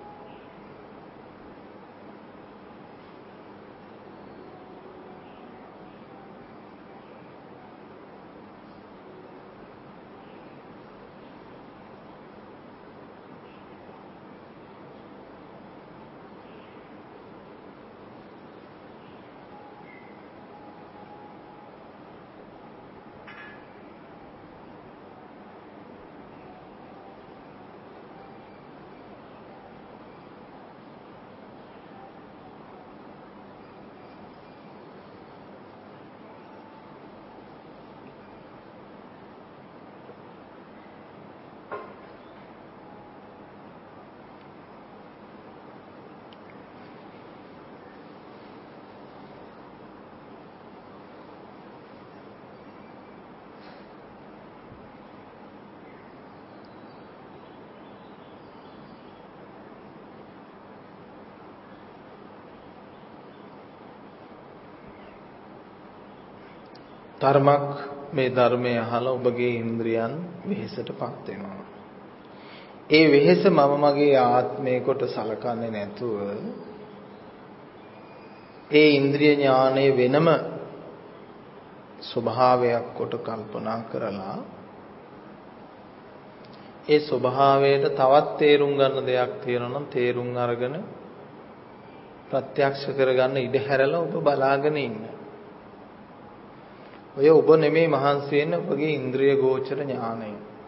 ධර්මයක් මේ ධර්මය අහලා ඔබගේ ඉන්ද්‍රියන් වෙහෙසටපත් වෙනවා. ඒ වෙහෙස මම මගේ ආත්මය කොට සලකන්නේ නැතුව ඒ ඉන්ද්‍රිය ඥානයේ වෙනම ස්වභාවයක් කොට කල්පනා කරලා ඒ ස්වභාවයට තවත් තේරුම් ගන්න දෙයක් තියෙනවා නම් තේරුම් අරගෙන ප්‍රත්‍යක්ෂ කරගන්න ඉඩ හැරලා ඔබ බලාගෙන ඉන්න. ඔය ඔබ නෙමේ මහන්සි වෙන්නේ ඔබගේ ඉන්ද්‍රිය ගෝචර ඥානය.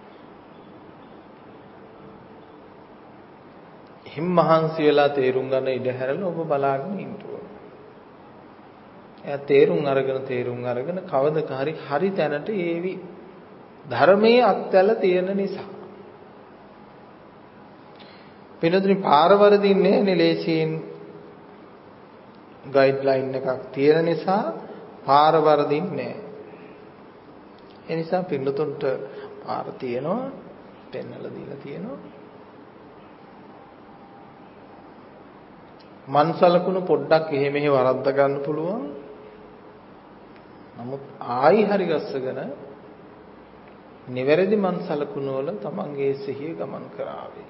හිම් මහන්සි වෙලා තේරුම් ගන්න ඉඩ හැරලා ඔබ බලාගෙන ඉන්න ඕන. එයා තේරුම් අරගෙන කවදක හරි තැනට ඒවි. ධර්මයේ අත්‍යල තියෙන නිසා. පිනතුනි පාර වරදින්නේ නැහැ ලේසියෙන් ගයිඩ්ලයින් එකක් තියෙන නිසා පාර වරදින්නේ නැහැ. ඒ නිසා පින්නතුන්ට පාර තියෙනවා පෙන්නලා දීලා තියෙනවා. මන්සලකුණු පොඩ්ඩක් එහෙ මෙහෙ වරද්ද ගන්න පුළුවන්. නමුත් ආයි හරි ගස්සගෙන නිවැරදි මන්සලකුණු වල තමන්ගේ සිහිය ගමන් කරાવી.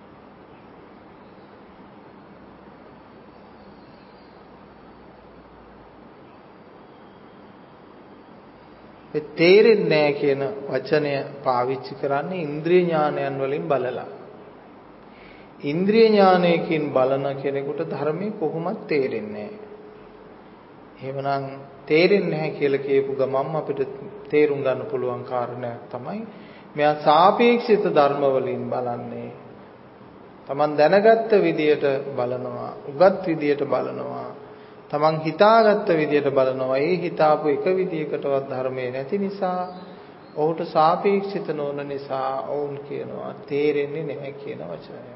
ඒ තේරෙන්නේ නැහැ කියන වචනය පාවිච්චි කරන්නේ ඉන්ද්‍රිය ඥානයන් වලින් බලලා. ඉන්ද්‍රිය ඥානයකින් බලන කෙනෙකුට ධර්මයේ කොහොමද තේරෙන්නේ නැහැ. එහෙමනම් තේරෙන්නේ නැහැ කියලා කියපු ගමන්ම අපිට තේරුම් ගන්න පුළුවන් කාරණයක් තමයි මෙයා සාපේක්ෂිත ධර්ම වලින් බලන්නේ. Taman දැනගත්ත විදියට බලනවා, උගත් විදියට බලනවා. තමන් හිතාගත්ත විදියට බලනවා. ඒ හිතාපු එක විදියකටවත් ධර්මයේ නැති නිසා ඔහුට සාපේක්ෂිත නොවන නිසා ඔවුන් කියනවා තේරෙන්නේ නැහැ කියන වචනය.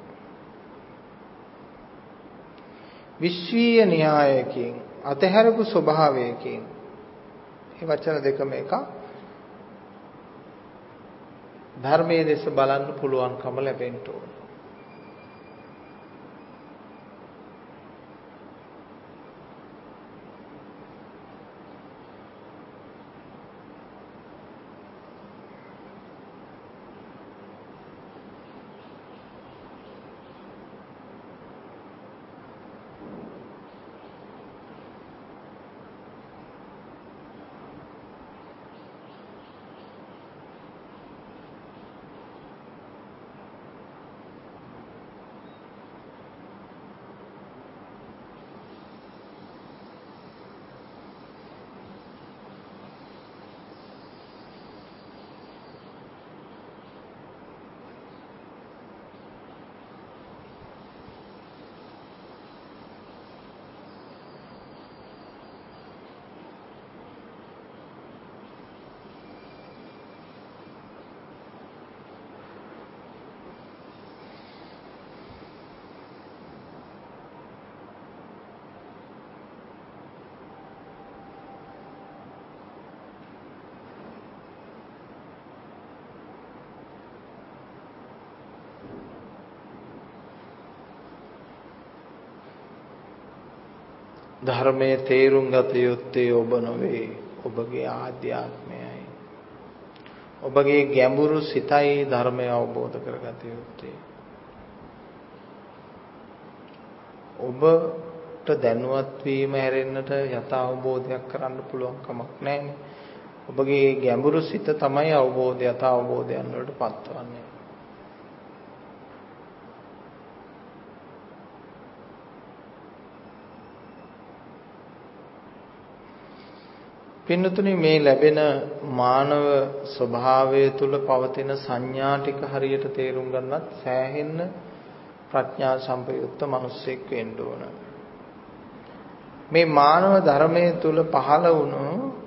විශ්වීය න්‍යායකින් අතහැරපු ස්වභාවයකින් මේ වචන දෙකම එක ධර්මයේ දෙස බලන්න පුළුවන්කම ලැබෙන්න ඕන. ධර්මයේ තේරුම් ගත යුත්තේ ඔබ නොවේ. ඔබගේ ආධ්‍යාත්මයයි. ඔබගේ ගැඹුරු සිතයි ධර්මය අවබෝධ කරගත යුත්තේ. ඔබට දැනුවත් වීම හැරෙන්නට යථා අවබෝධයක් කරන්න පුළුවන් කමක් නැහැ. ඔබගේ ගැඹුරු සිත තමයි අවබෝධය යථා අවබෝධයන් වලට පත්වන්නේ. පින්නතුනි මේ ලැබෙන මානව ස්වභාවය තුල පවතින සංඥා ටික හරියට තේරුම් ගන්නත් සෑහෙන්න ප්‍රඥා සම්පයුක්ත මිනිසෙක් වෙන්න ඕන. මේ මානව ධර්මයේ තුල පහළ වුණු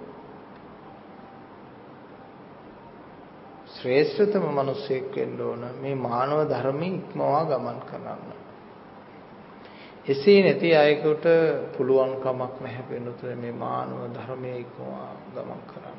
ශ්‍රේෂ්ඨතම මිනිසෙක් වෙන්න ඕන. මේ මානව ධර්මයේ ඉක්මවා ගමන් කරන්න. එසේ නැති අයෙකුට පුළුවන් කමක් නැහැ වෙනුතර මේ මානව ධර්මයේ ඉක්මවා ගමන් කරන්න.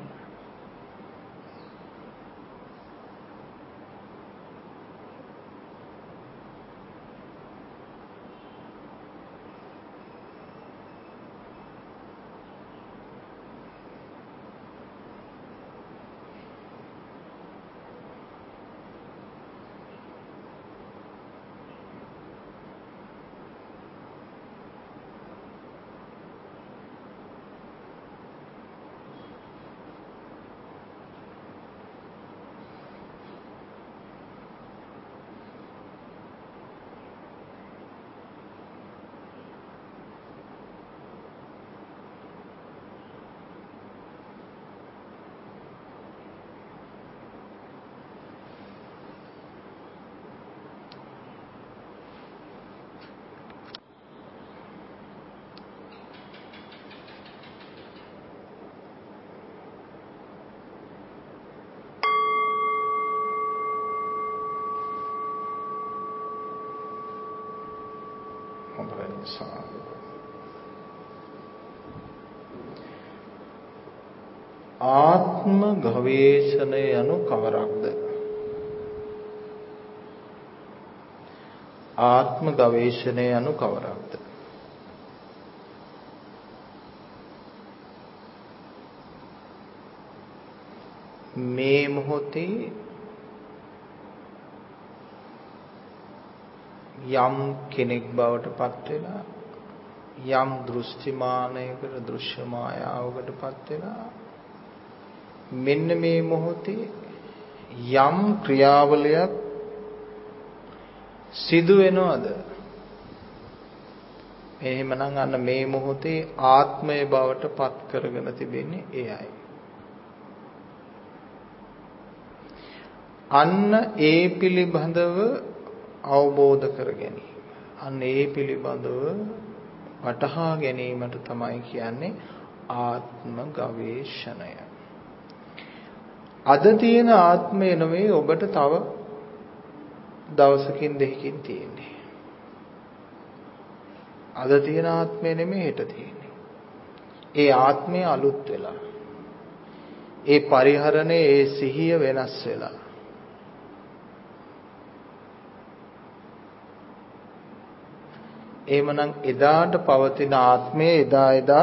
ආත්ම ගවේෂණය යනු කවරක්ද? ආත්ම ගවේෂණය යනු කවරක්ද? මේ මොහොතේ යම් කෙනෙක් බවට පත් වෙලා යම් දෘෂ්ටිමානයකට දෘශ්‍ය මායාවකට පත් වෙලා මෙන්න මේ මොහොතේ යම් ක්‍රියාවලියක් සිදු වෙනවද? එහෙමනම් අන්න මේ මොහොතේ ආත්මය බවට පත් කරගෙන තිබෙන්නේ එයයි. අන්න ඒ පිළිබඳව අවබෝධ කර ගැනීම. අන්න ඒ පිළිබඳව වටහා ගැනීමට තමයි කියන්නේ ආත්ම ගවේෂණය. අද තියෙන ආත්මය නෙවෙයි ඔබට තව දවසකින් දෙකකින් තියෙන්නේ. අද තියෙන ආත්මය නෙමෙයි හෙට තියෙන්නේ. ඒ ආත්මය අලුත් වෙලා. ඒ පරිහරණය ඒ සිහිය වෙනස් වෙලා. එහෙමනම් එදාට පවතින ආත්මය එදා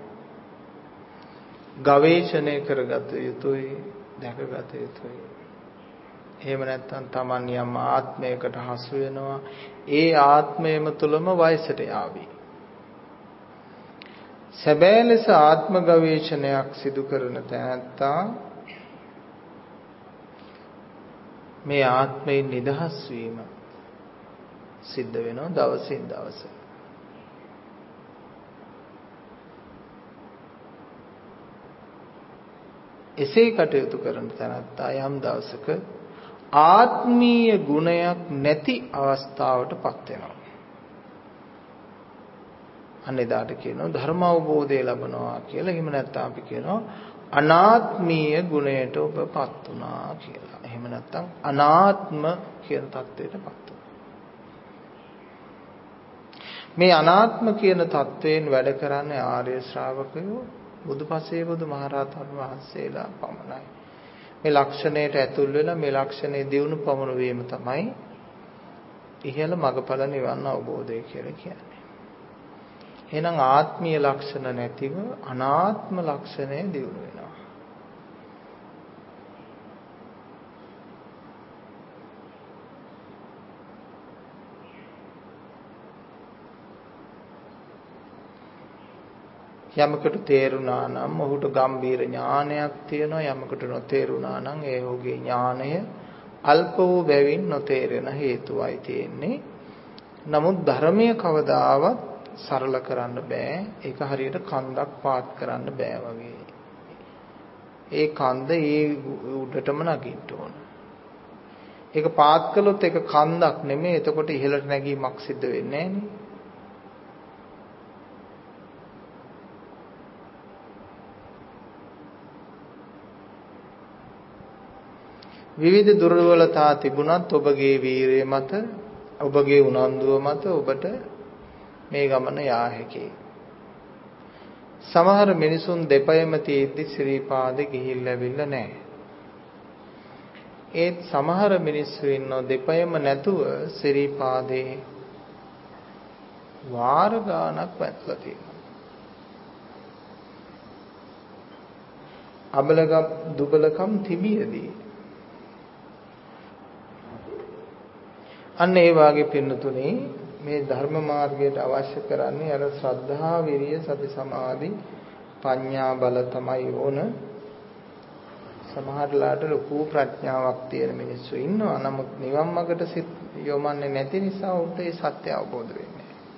ගවේෂණය කරගත යුතුයි, දැකගත යුතුයි. එහෙම නැත්නම් Taman යම් ආත්මයකට හසු වෙනවා, ඒ ආත්මයම තුලම වයසට යාවි. සැබෑ ලෙස ආත්ම ගවේෂණයක් සිදු කරන තැනැත්තා මේ ආත්මයෙන් නිදහස් වීම සිද්ධ වෙනවා දවසින් දවස. එසේ කටයුතු කරන තැනැත්තා යම් දවසක ආත්මීය ගුණයක් නැති අවස්ථාවටපත් වෙනවා. අන්නේදාට කියනවා ධර්ම අවබෝධය ලැබනවා කියලා. එහෙම නැත්නම් අපි කියනවා අනාත්මීය ගුණයට ඔබපත් වුණා කියලා. එහෙම නැත්නම් අනාත්ම කියන தത്വයටපත්. මේ අනාත්ම කියන தത്വයෙන් වැඩ කරන්නේ ආර්ය ශ්‍රාවකයෝ බුදුපසේ බුදුමහරහතන් වහන්සේලා පමණයි. මේ ලක්ෂණයට ඇතුල් වෙලා මේ ලක්ෂණේ දියුණු පමුණු වීම තමයි ඉහළ මගඵල නිවන් අවබෝධය කියලා කියන්නේ. එහෙනම් ආත්මීය ලක්ෂණ නැතිව අනාත්ම ලක්ෂණය දියුණු වෙනවා. යමකට තේරුණා නම් ඔහුට ගම්බීර ඥානයක් තියෙනවා. යමකට නොතේරුණා නම් ඒ ඔහුගේ ඥානය අල්ප වූ බැවින් නොතේරෙන හේතුවයි තියෙන්නේ. නමුත් ධර්මයේ කවදාවත් සරල කරන්න බෑ. ඒක හරියට කන්දක් පාත් කරන්න බෑ වගේ. ඒ කන්ද ඒ උඩටම නගින්න ඕන. ඒක පාත් කළොත් ඒක කන්දක් නෙමෙයි. එතකොට ඉහළට නැගීමක් සිද්ධ වෙන්නේ නෑනේ. විවිධ දුර්වලතා තිබුණත් ඔබගේ වීරිය මත ඔබගේ උනන්දුව මත ඔබට මේ ගමන යා හැකියි. සමහර මිනිසුන් දෙපයම තියෙද්දි ශ්‍රීපාදෙ ගිහිල්ලා ඇවිල්ලා නැහැ. ඒත් සමහර මිනිස්සු ඉන්නෝ දෙපයම නැතුව ශ්‍රීපාදේ වාර ගාණක් වැටලා තියෙනවා. අබලගම් දුබලකම් තිබියදී අන්න ඒ වාගේ පින්නතුනේ මේ ධර්ම මාර්ගයට අවශ්‍ය කරන්නේ අර ශ්‍රද්ධා, විරිය, සති, සමාධි, ප්‍රඥා බල තමයි ඕන. සමහරලාට ලොකු ප්‍රඥාවක් තියෙන මිනිස්සු ඉන්නවා. නමුත් නිවන් මාර්ගට සිත් යොමන්නේ නැති නිසා උන්ට ඒ සත්‍ය අවබෝධ වෙන්නේ.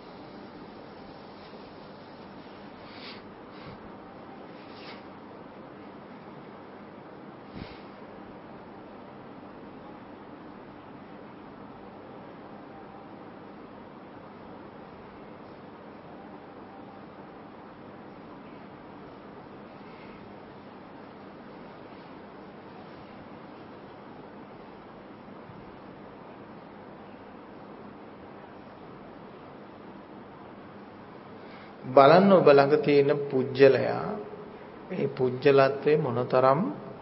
බලන්න ඔබ ළඟ තියෙන පුජ්‍යලයා මේ පුජ්‍යලත්වයේ මොනතරම්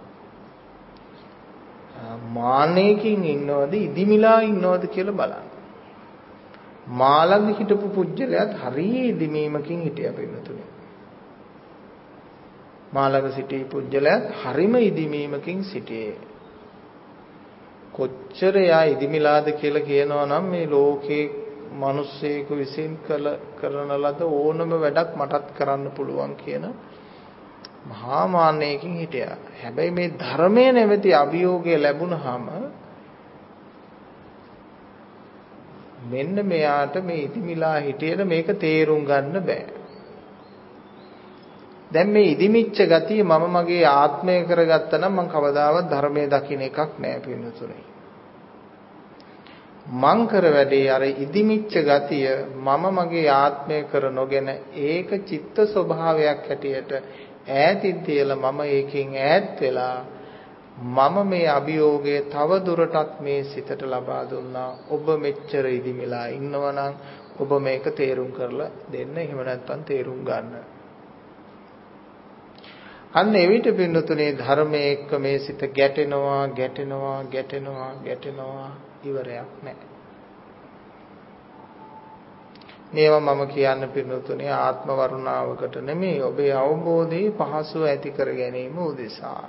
මාන්නයකින් ඉන්නවද ඉදිමිලා ඉන්නවද කියලා බලන්න. මා ළඟ හිටපු පුජ්‍යලයාත් හරිය ඉදිමීමකින් හිටියා පින්නතුනේ. මා ළඟ සිටි පුජ්‍යලයාත් හරිම ඉදිමීමකින් සිටියේ. කොච්චර යා ඉදිමිලාද කියලා කියනවා නම් මේ ලෝකේ මිනිස්සෙකු විසින් කරන ලද ඕනම වැඩක් මටත් කරන්න පුළුවන් කියන මහා මාන්නයකින් හිටියා. හැබැයි මේ ධර්මයේ නැමැති අභියෝගය ලැබුණාම මෙන්න මෙයාට මේ ඉදිමිලා හිටියට මේක තේරුම් ගන්න බෑ. දැන් මේ ඉදිමිච්ච ගතිය මම මගේ ආත්මය කරගත්තා නම් මම කවදාවත් ධර්මයේ දකින්න එකක් නෑ පින්නතුනේ. මං කර වැඩේ අර ඉදිමිච්ච ගතිය මම මගේ ආත්මය කර නොගෙන ඒක චිත්ත ස්වභාවයක් හැටියට ඈතින් තියලා මම ඒකෙන් ඈත් වෙලා මම මේ අභියෝගය තව දුරටත් මේ සිතට ලබා දුන්නා. ඔබ මෙච්චර ඉදිමිලා ඉන්නවනම් ඔබ මේක තේරුම් කරලා දෙන්න. එහෙම නැත්නම් තේරුම් ගන්න. අන්න එවිට පින්නතුනේ ධර්මයේ එක්ක මේ සිත ගැටෙනවා ඉවරයක් නැහැ. මේවා මම කියන්න පින්නතුනේ ආත්ම වරුණාවකට නෙමෙයි ඔබේ අවබෝධයේ පහසුව ඇති කර ගැනීම උදෙසා.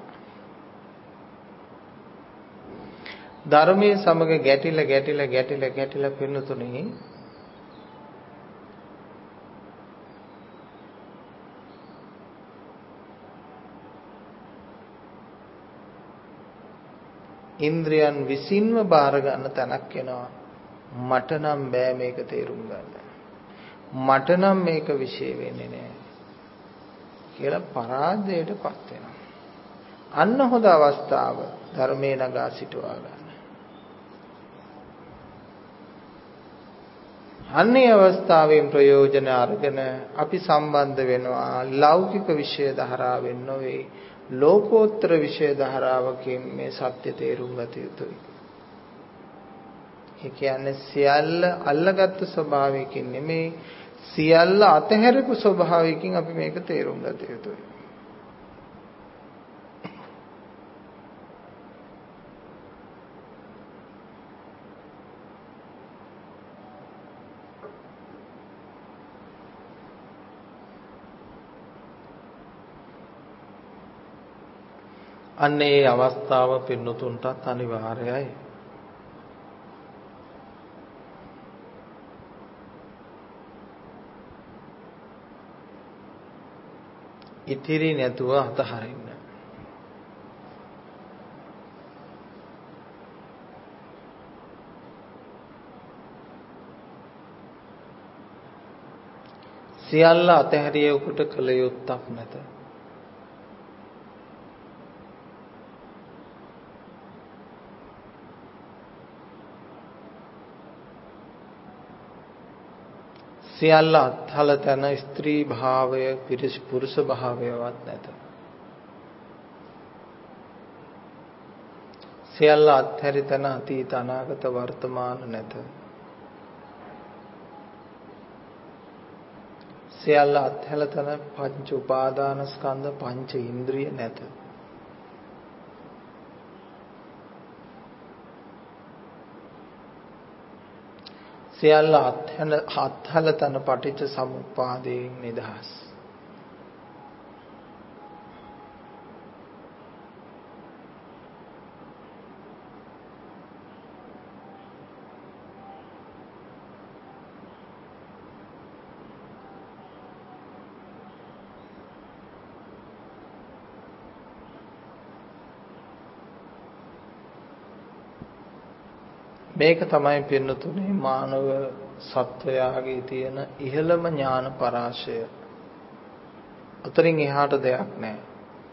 ධර්මයේ සමග ගැටිලා පින්නතුනේ ඉන්ද්‍රයන් විසින්ම බාර ගන්න තැනක් එනවා. මට නම් බෑ මේක තේරුම් ගන්න. මට නම් මේක විශ්ේ වෙන්නේ නෑ කියලා පරාජයටපත් වෙනවා. අන්න හොඳ අවස්ථාව ධර්මයේ නගා සිටවා ගන්න. අන්නේ අවස්ථාවෙන් ප්‍රයෝජන අරගෙන අපි සම්බන්ධ වෙනවා ලෞකික විෂය ධාරාවෙන් නොවේ ලෝකෝත්තර විෂය ධාරාවකින් මේ සත්‍ය තේරුම් ගත යුතුයි. ඒ කියන්නේ සියල්ල අල්ලගත්තු ස්වභාවයකින් නෙමේ සියල්ල අතහැරපු ස්වභාවයකින් අපි මේක තේරුම් ගත යුතුයි. අන්න ඒ අවස්ථාව පින්නතුන්ටත් අනිවාර්යයි. ඉතිරි නැතුව අතහරින්න. සියල්ල අතහැරියෙකුට කල යුත්තක් නැත. සියල්ල අත්හල තැන ස්ත්‍රී භාවය පුරුෂ භාවයවත් නැත. සියල්ල අත්හැරි තැන අතීත අනාගත වර්තමාන නැත. සියල්ල අත්හැල තැන පංච උපාදානස්කන්ධ පංච ඉන්ද්‍රිය නැත. සියල්ල අත්හැල තැන පටිච්ච සමුප්පාදයෙන් නිදහස්. මේක තමයි පින්නතුනේ මානව සත්වයාගේ තියෙන ඉහළම ඥාන පරාශය. අතරින් එහාට දෙයක් නැහැ.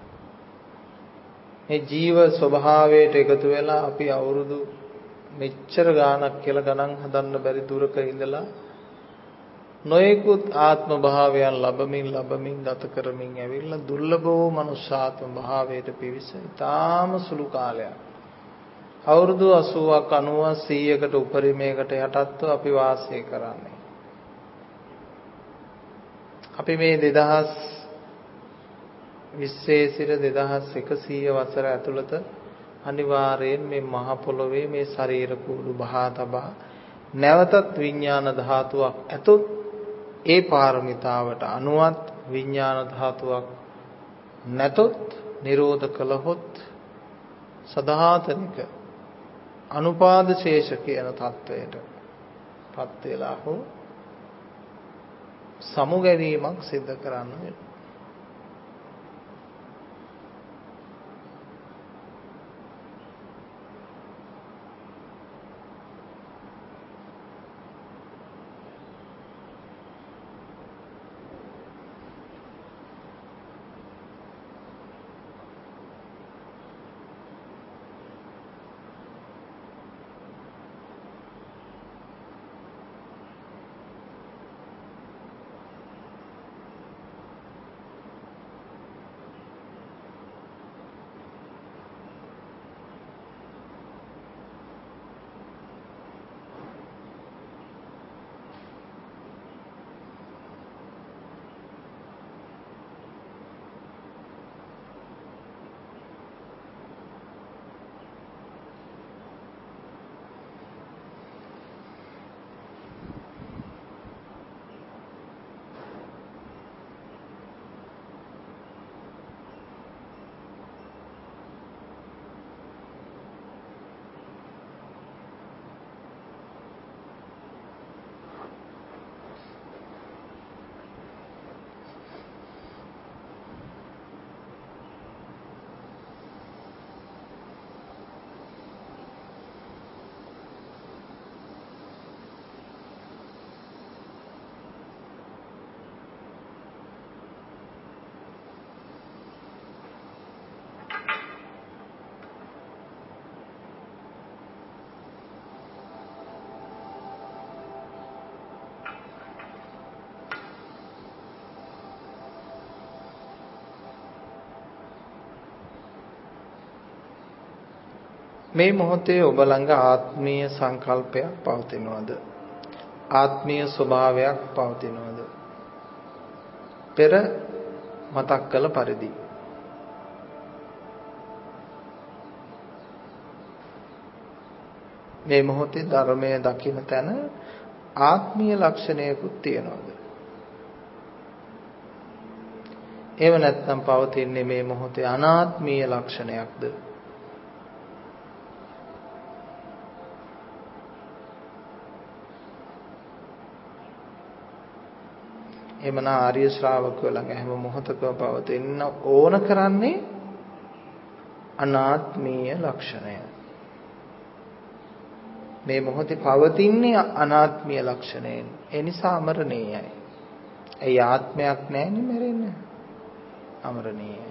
මේ ජීව ස්වභාවයට එකතු වෙලා අපි අවුරුදු මෙච්චර ගාණක් කියලා ගණන් හදන්න බැරි දුරක ඉඳලා නොයෙකුත් ආත්ම භාවයන් ලබමින් ගත කරමින් ඇවිල්ලා දුර්ලභව මනුෂ්‍යාත්ම භාවයට පිවිස ඊටාම සුළු කාලයක් අවුරුදු 80ක් 90ක් 100කට උපරිමයකට යටත්ව අපි වාසය කරන්නේ. අපි මේ 2020 සිට 2100 වසර ඇතුළත අනිවාර්යයෙන් මේ මහ පොළොවේ මේ ශරීර කූඩු බහා තබා නැවතත් විඥාන ධාතුවක් ඇතොත් ඒ පාරමිතාවට අනුවත් විඥාන ධාතුවක් නැතොත් නිරෝධ කළහොත් සදාතනික අනුපාද ශේෂ කියන තත්වයට පත් වෙලා හෝ සමුගැනීමක් සිද්ධ කරන්න වෙනවා. මේ මොහොතේ ඔබ ළඟ ආත්මීය සංකල්පයක් පවතිනවද? ආත්මීය ස්වභාවයක් පවතිනවද? පෙර මතක් කළ පරිදි මේ මොහොතේ ධර්මය දකින්න තැන ආත්මීය ලක්ෂණයකුත් තියනවද? එහෙම නැත්නම් පවතින්නේ මේ මොහොතේ අනාත්මීය ලක්ෂණයක්ද? එමන ආර්ය ශ්‍රාවකයෝ ළඟ හැම මොහොතකම පවතින ඕන කරන්නේ අනාත්මීය ලක්ෂණය. මේ මොහොතේ පවතින්නේ අනාත්මීය ලක්ෂණයෙන්. ඒ නිසා අමරණීයයි. ඒ ආත්මයක් නැහැනේ මැරෙන්නේ. අමරණීයයි.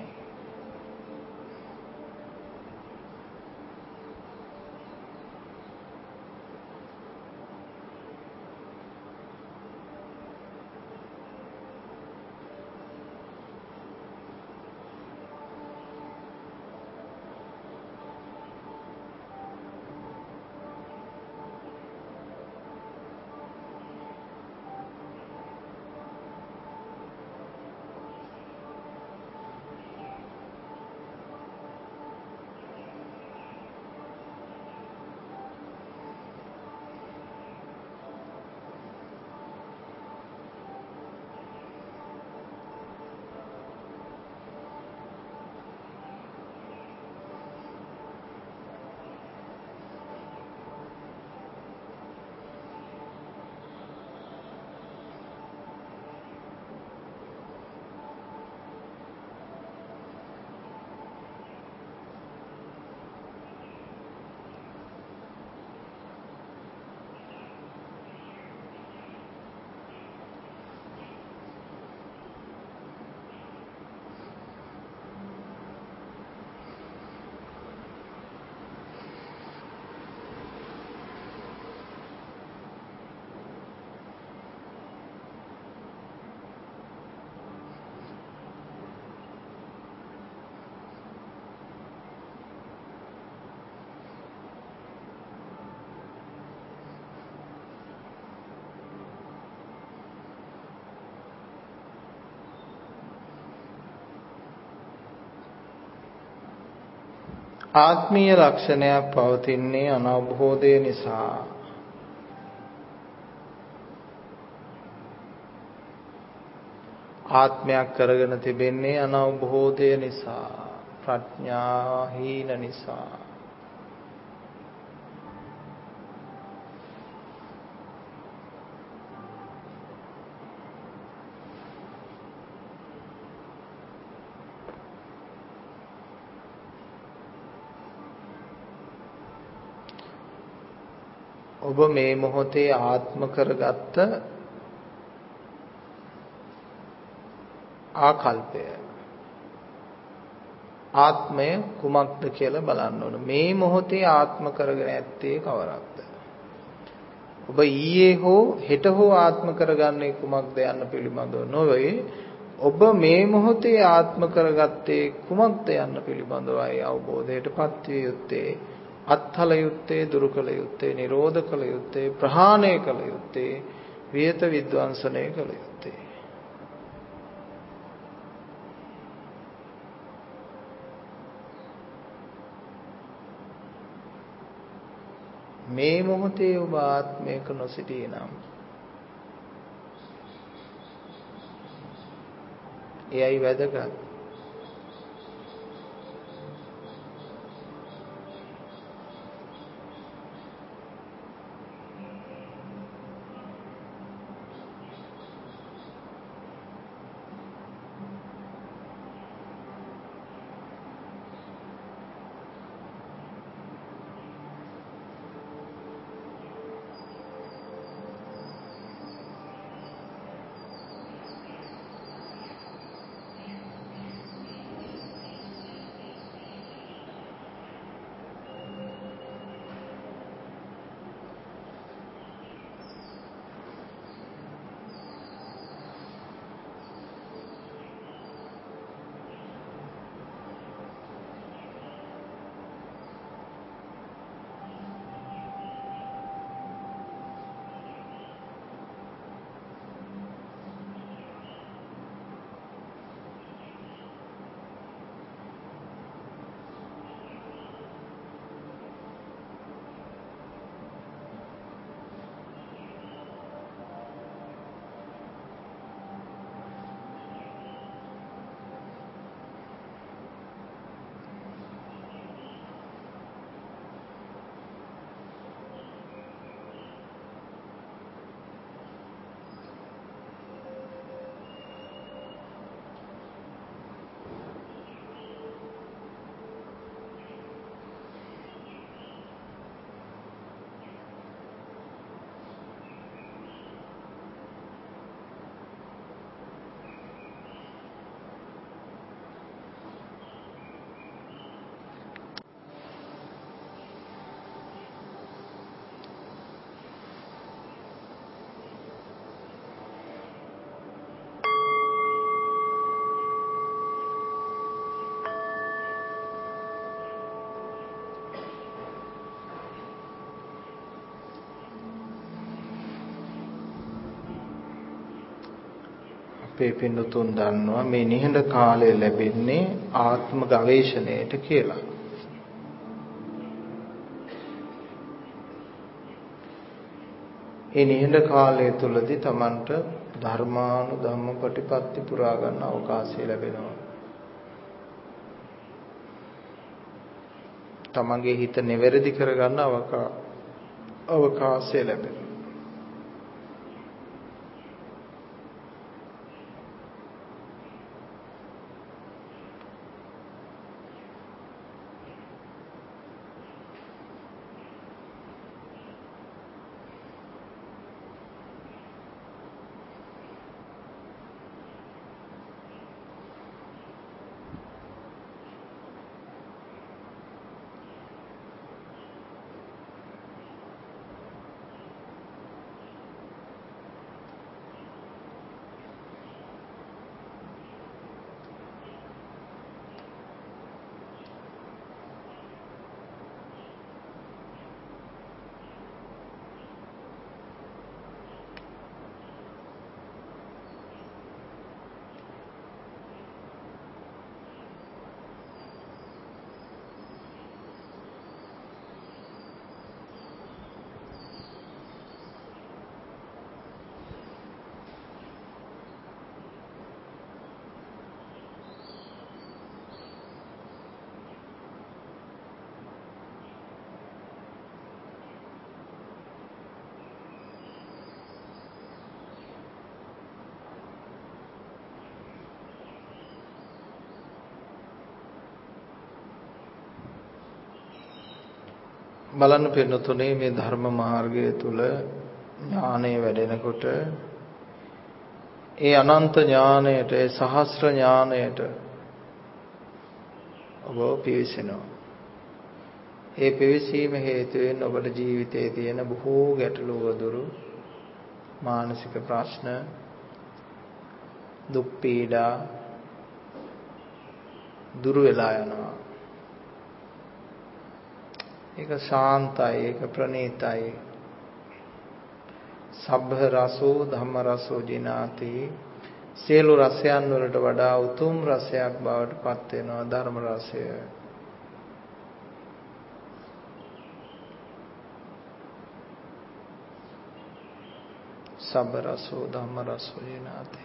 ආත්මීය ලක්ෂණයක් පවතින්නේ අනවබෝධය නිසා. ආත්මයක් කරගෙන තිබෙන්නේ අනවබෝධය නිසා, ප්‍රඥාහීන නිසා. ඔබ මේ මොහොතේ ආත්ම කරගත්ත ආකල්පය ආත්මය කුමක්ද කියලා බලන්න ඕන. මේ මොහොතේ ආත්ම කරගෙන ඇත්තේ කවරක්ද? ඔබ ඊයේ හෝ හෙට හෝ ආත්ම කරගන්නේ කුමක්ද යන්න පිළිබඳව නොවේ. ඔබ මේ මොහොතේ ආත්ම කරගත්තේ කුමක්ද යන්න පිළිබඳවයි අවබෝධයටපත් විය යුත්තේ. අත්හල යුත්තේ, දුරු කළ යුත්තේ, නිරෝධ කළ යුත්තේ, ප්‍රහාණය කළ යුත්තේ, වියත විද්වංසනය කළ යුත්තේ. මේ මොහොතේ ඔබ ආත්මයක නොසිටී නම් එයයි වැදගත්. අපේ පින්නතුන් දන්නවා මේ නිහඬ කාලය ලැබෙන්නේ ආත්ම ගවේෂණයට කියලා. ඒ නිහඬ කාලය තුලදී Tamanට ධර්මානුධම්ම ප්‍රතිපත්ති පුරා ගන්න අවකාශය ලැබෙනවා. Tamanගේ හිත නිවැරදි කරගන්න අවකාශය ලැබෙනවා. බලන්න පින්නතුනේ මේ ධර්ම මාර්ගය තුල ඥානය වැඩෙනකොට ඒ අනන්ත ඥානයට ඒ සහස්‍ර ඥානයට ඔබ පිවිසෙනවා. ඒ පිවිසීම හේතුවෙන් ඔබට ජීවිතයේ තියෙන බොහෝ ගැටලු වදුරු මානසික ප්‍රශ්න දුක් පීඩා දුරු වෙලා යනවා. ඒක ශාන්තයි, ඒක ප්‍රණීතයි. සබ්බ රසෝ ධම්ම රසෝ ජිනාති. සියලු රසයන් වලට වඩා උතුම් රසයක් බවට පත් වෙනවා ධර්ම රසය. සබ්බ රසෝ ධම්ම රසෝ ජිනාති.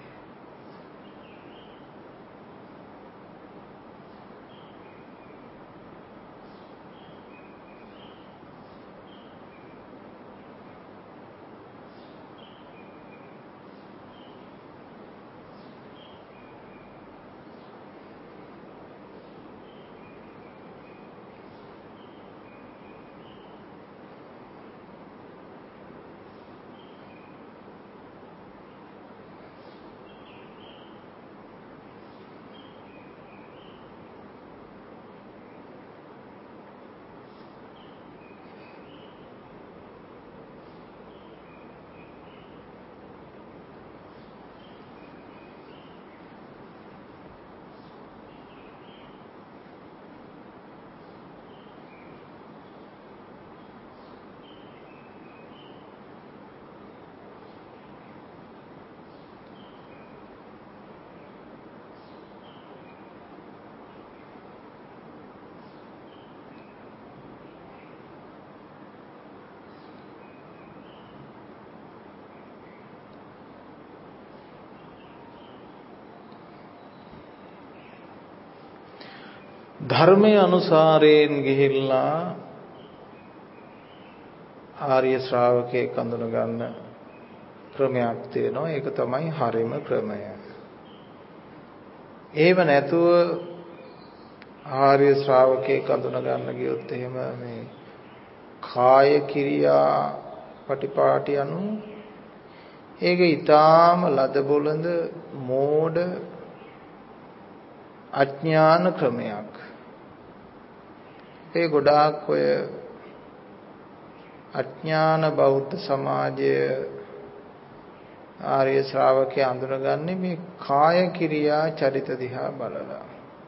ධර්මයේ අනුසාරයෙන් ගිහිල්ලා ආර්ය ශ්‍රාවකයෙක් අඳුන ගන්න ක්‍රමයක් තියෙනවා. ඒක තමයි හරිම ක්‍රමය. එහෙම නැතුව ආර්ය ශ්‍රාවකයෙක් අඳුන ගන්න ගියොත් එහෙම මේ කාය කිරියා පටිපාටි anu ඒක ඊටාම ලද බොළඳ මෝඩ අඥාන ක්‍රමයක්. ඒ ගොඩාක් ඔය අඥාන බෞද්ධ සමාජය ආර්ය ශ්‍රාවකයා අඳුරගන්නේ මේ කාය කිරියා චරිත දිහා බලලා.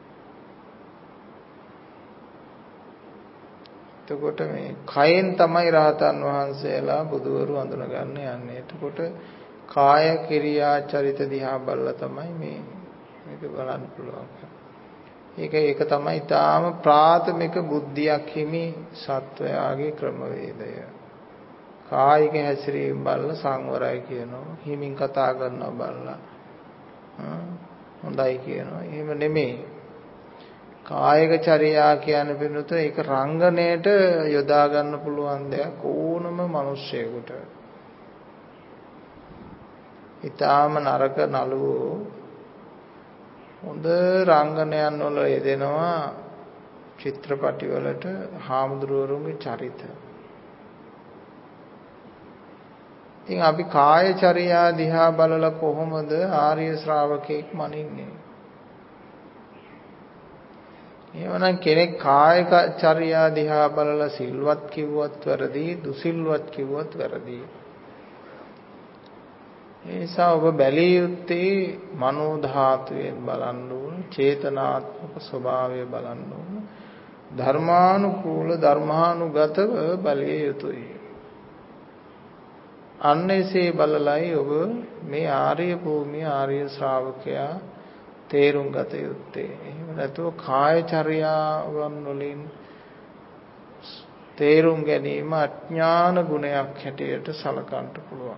එතකොට මේ කයෙන් තමයි රහතන් වහන්සේලා බුදුවරු අඳුනගන්න යන්නේ. එතකොට කාය ක්‍රියා චරිත දිහා බලලා තමයි මේක බලන්න පුළුවන්. ඒක තමයි ඊටාම ප්‍රාථමික බුද්ධියක් හිමි සත්වයාගේ ක්‍රමවේදය. කායික හැසිරීම බලලා සංවරයි කියනවා. හිමින් කතා කරනවා බලලා හොඳයි කියනවා. එහෙම නෙමෙයි. කායික චර්යා කියන්නේ වෙනත ඒක රංගනයට යොදා ගන්න පුළුවන් දෙයක් ඕනම මිනිස්සෙකුට. ඊටාම නරක නළුවෝ හොඳ රංගනයන් වල යෙදෙනවා චිත්‍රපටි වලට හාමුදුරුවරුන්ගේ චරිත. ඉතින් අපි කාය චර්යා දිහා බලලා කොහොමද ආර්ය ශ්‍රාවකෙක් මනින්නේ? එහෙමනම් කෙනෙක් කායික චර්යා දිහා බලලා සිල්වත් කිව්වත් වැරදි, දුසිල්වත් කිව්වත් වැරදි. ඒ නිසා ඔබ බැලිය යුත්තේ මනෝ ධාතුවෙන් බලන්න ඕන, චේතනාත්මක ස්වභාවය බලන්න ඕන. ධර්මානුකූල ධර්මානුගතව බැලිය යුතුයි. අන්න එසේ බලලයි ඔබ මේ ආර්ය භූමිය ආර්ය ශ්‍රාවකයා තේරුම් ගත යුත්තේ. එහෙම නැතුව කාය චර්යාවන් වලින් තේරුම් ගැනීම අඥාන ගුණයක් හැටියට සලකන්න පුළුවන්.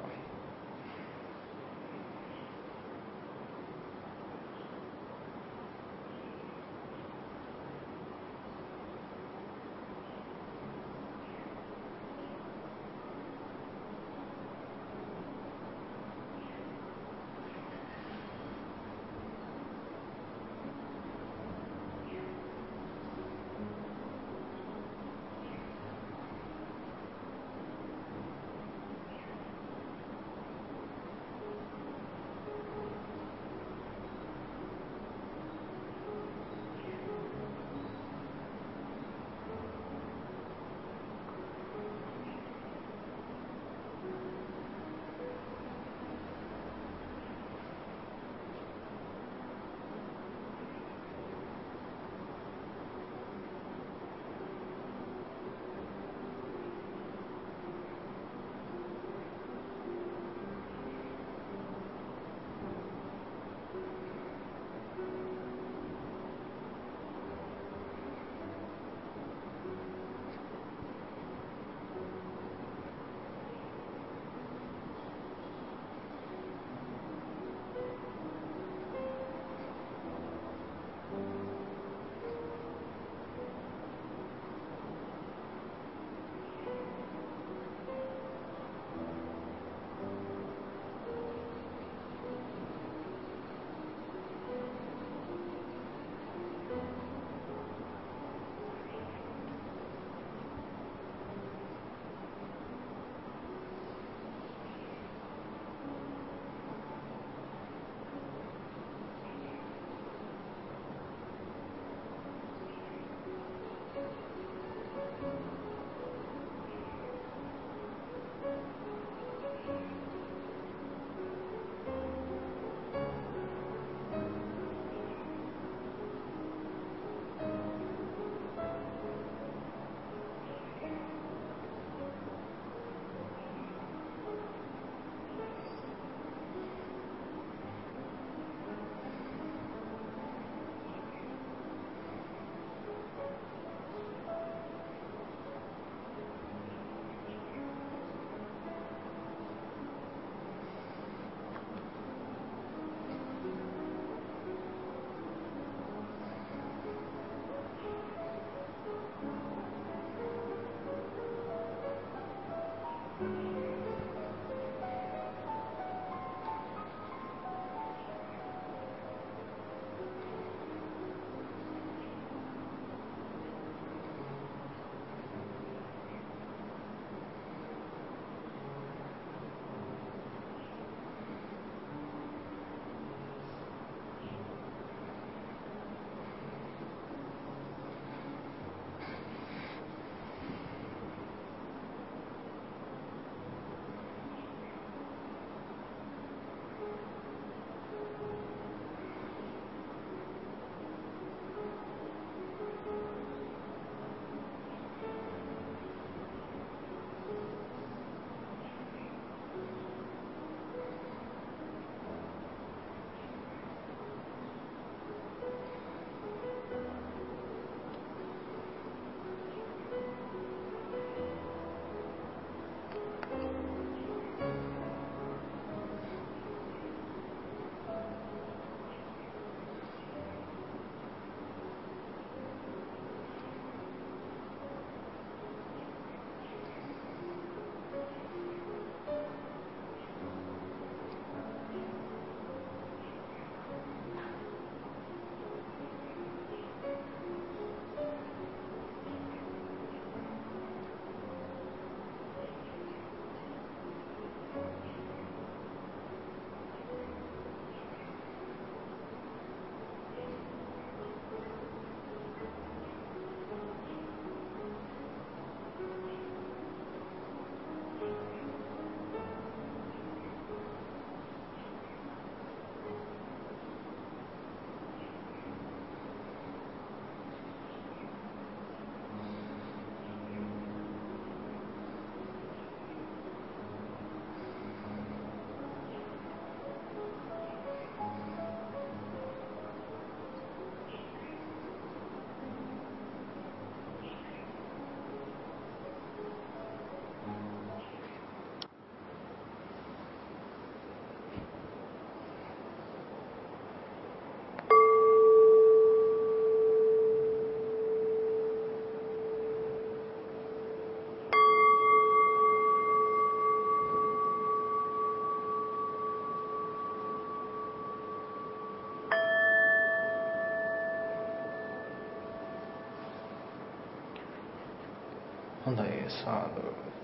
හොඳයි සාදු.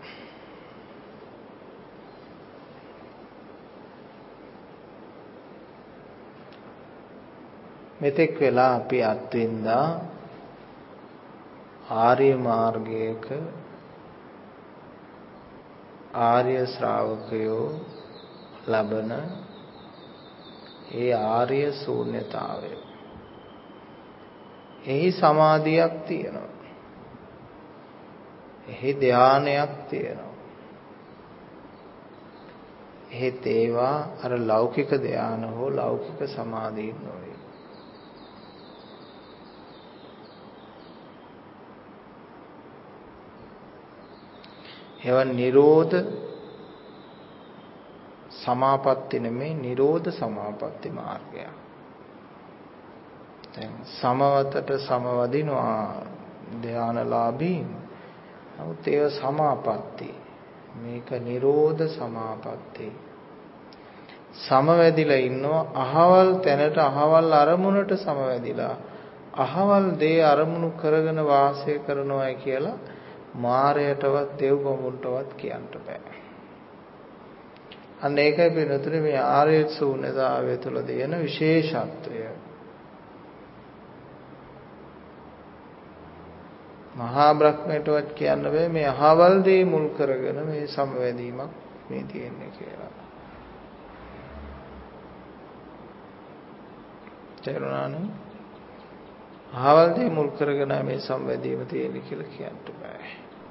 මෙතෙක් වෙලා අපි අත්විඳා ආර්ය මාර්ගයක ආර්ය ශ්‍රාවකයෝ ලබන ඒ ආර්ය ශූන්‍යතාවය. එහි සමාධියක් තියෙනවා. එහි ධානයක් තියෙනවා. එහෙත් ඒවා අර ලෞකික ධාන හෝ ලෞකික සමාධීන් නොවේ. ඒවා නිරෝධ සමාපatti නෙමේ නිරෝධ සමාපatti මාර්ගය. දැන් සමවතට සමවදිනවා ධානලාභී. නමුත් ඒව සමාපatti. මේක නිරෝධ සමාපatti. සමවැදිලා ඉන්නවා අහවල් තැනට අහවල් අරමුණට සමවැදිලා අහවල් දේ අරමුණු කරගෙන වාසය කරනවායි කියලා මාරයටවත් දෙව් බඹුන්ටවත් කියන්න බෑ. අන්න ඒකයි පිළිතුරේ මේ ආර්ය ශූන්‍යතාවය තුළ තියෙන විශේෂත්වය. මහා බ්‍රහ්මයටවත් කියන්න බෑ මේ අහවල් දේ මුල් කරගෙන මේ සමවැදීමක් මේ තියෙන්නේ කියලා. තේරුණානේ? අහවල් දේ මුල් කරගෙන මේ සමවැදීම තියෙන්නේ කියලා කියන්න බෑ.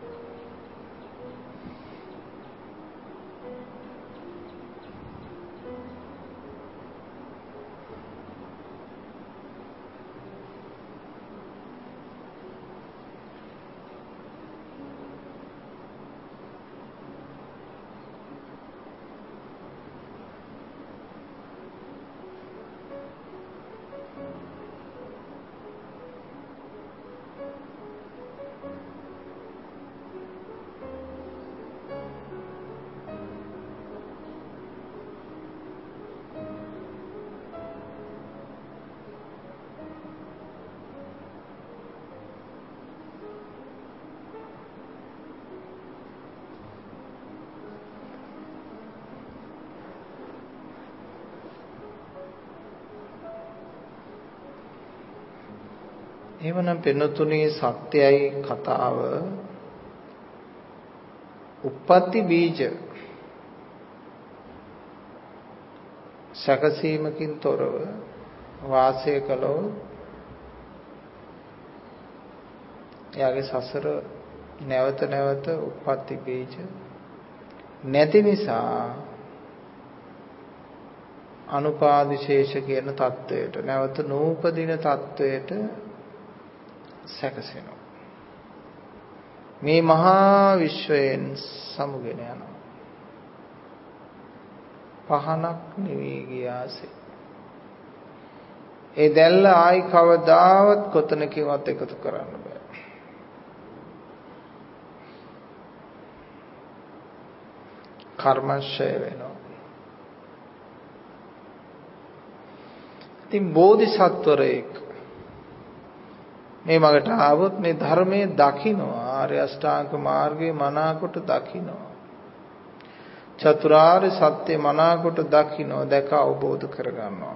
එහෙමනම් පෙනුතුනේ සත්‍යයි කතාව උප්පත්ති බීජ සකසීමකින් තොරව වාසය කළොත් එයාගේ සසර නැවත නැවත උප්පත්ති බීජ නැති නිසා අනුපාදිශේෂ කියන தത്വයට නැවත නූපදින தത്വයට සැකසෙනවා. මේ මහා විශ්වයෙන් සමුගෙන යනවා. පහනක් නිවි ගියාසේ. ඒ දැල්ල ආයි කවදාවත් කොතනකවත් එකතු කරන්න බෑ. කර්මශය වෙනවා. ඉතින් බෝධිසත්වරයෙක් මේ මගට ආවොත් මේ ධර්මයේ දකින්නවා ආර්ය අෂ්ටාංග මාර්ගයේ මනාකොට දකින්නවා චතුරාර්ය සත්‍ය මනාකොට දකින්නවා දැක අවබෝධ කරගන්නවා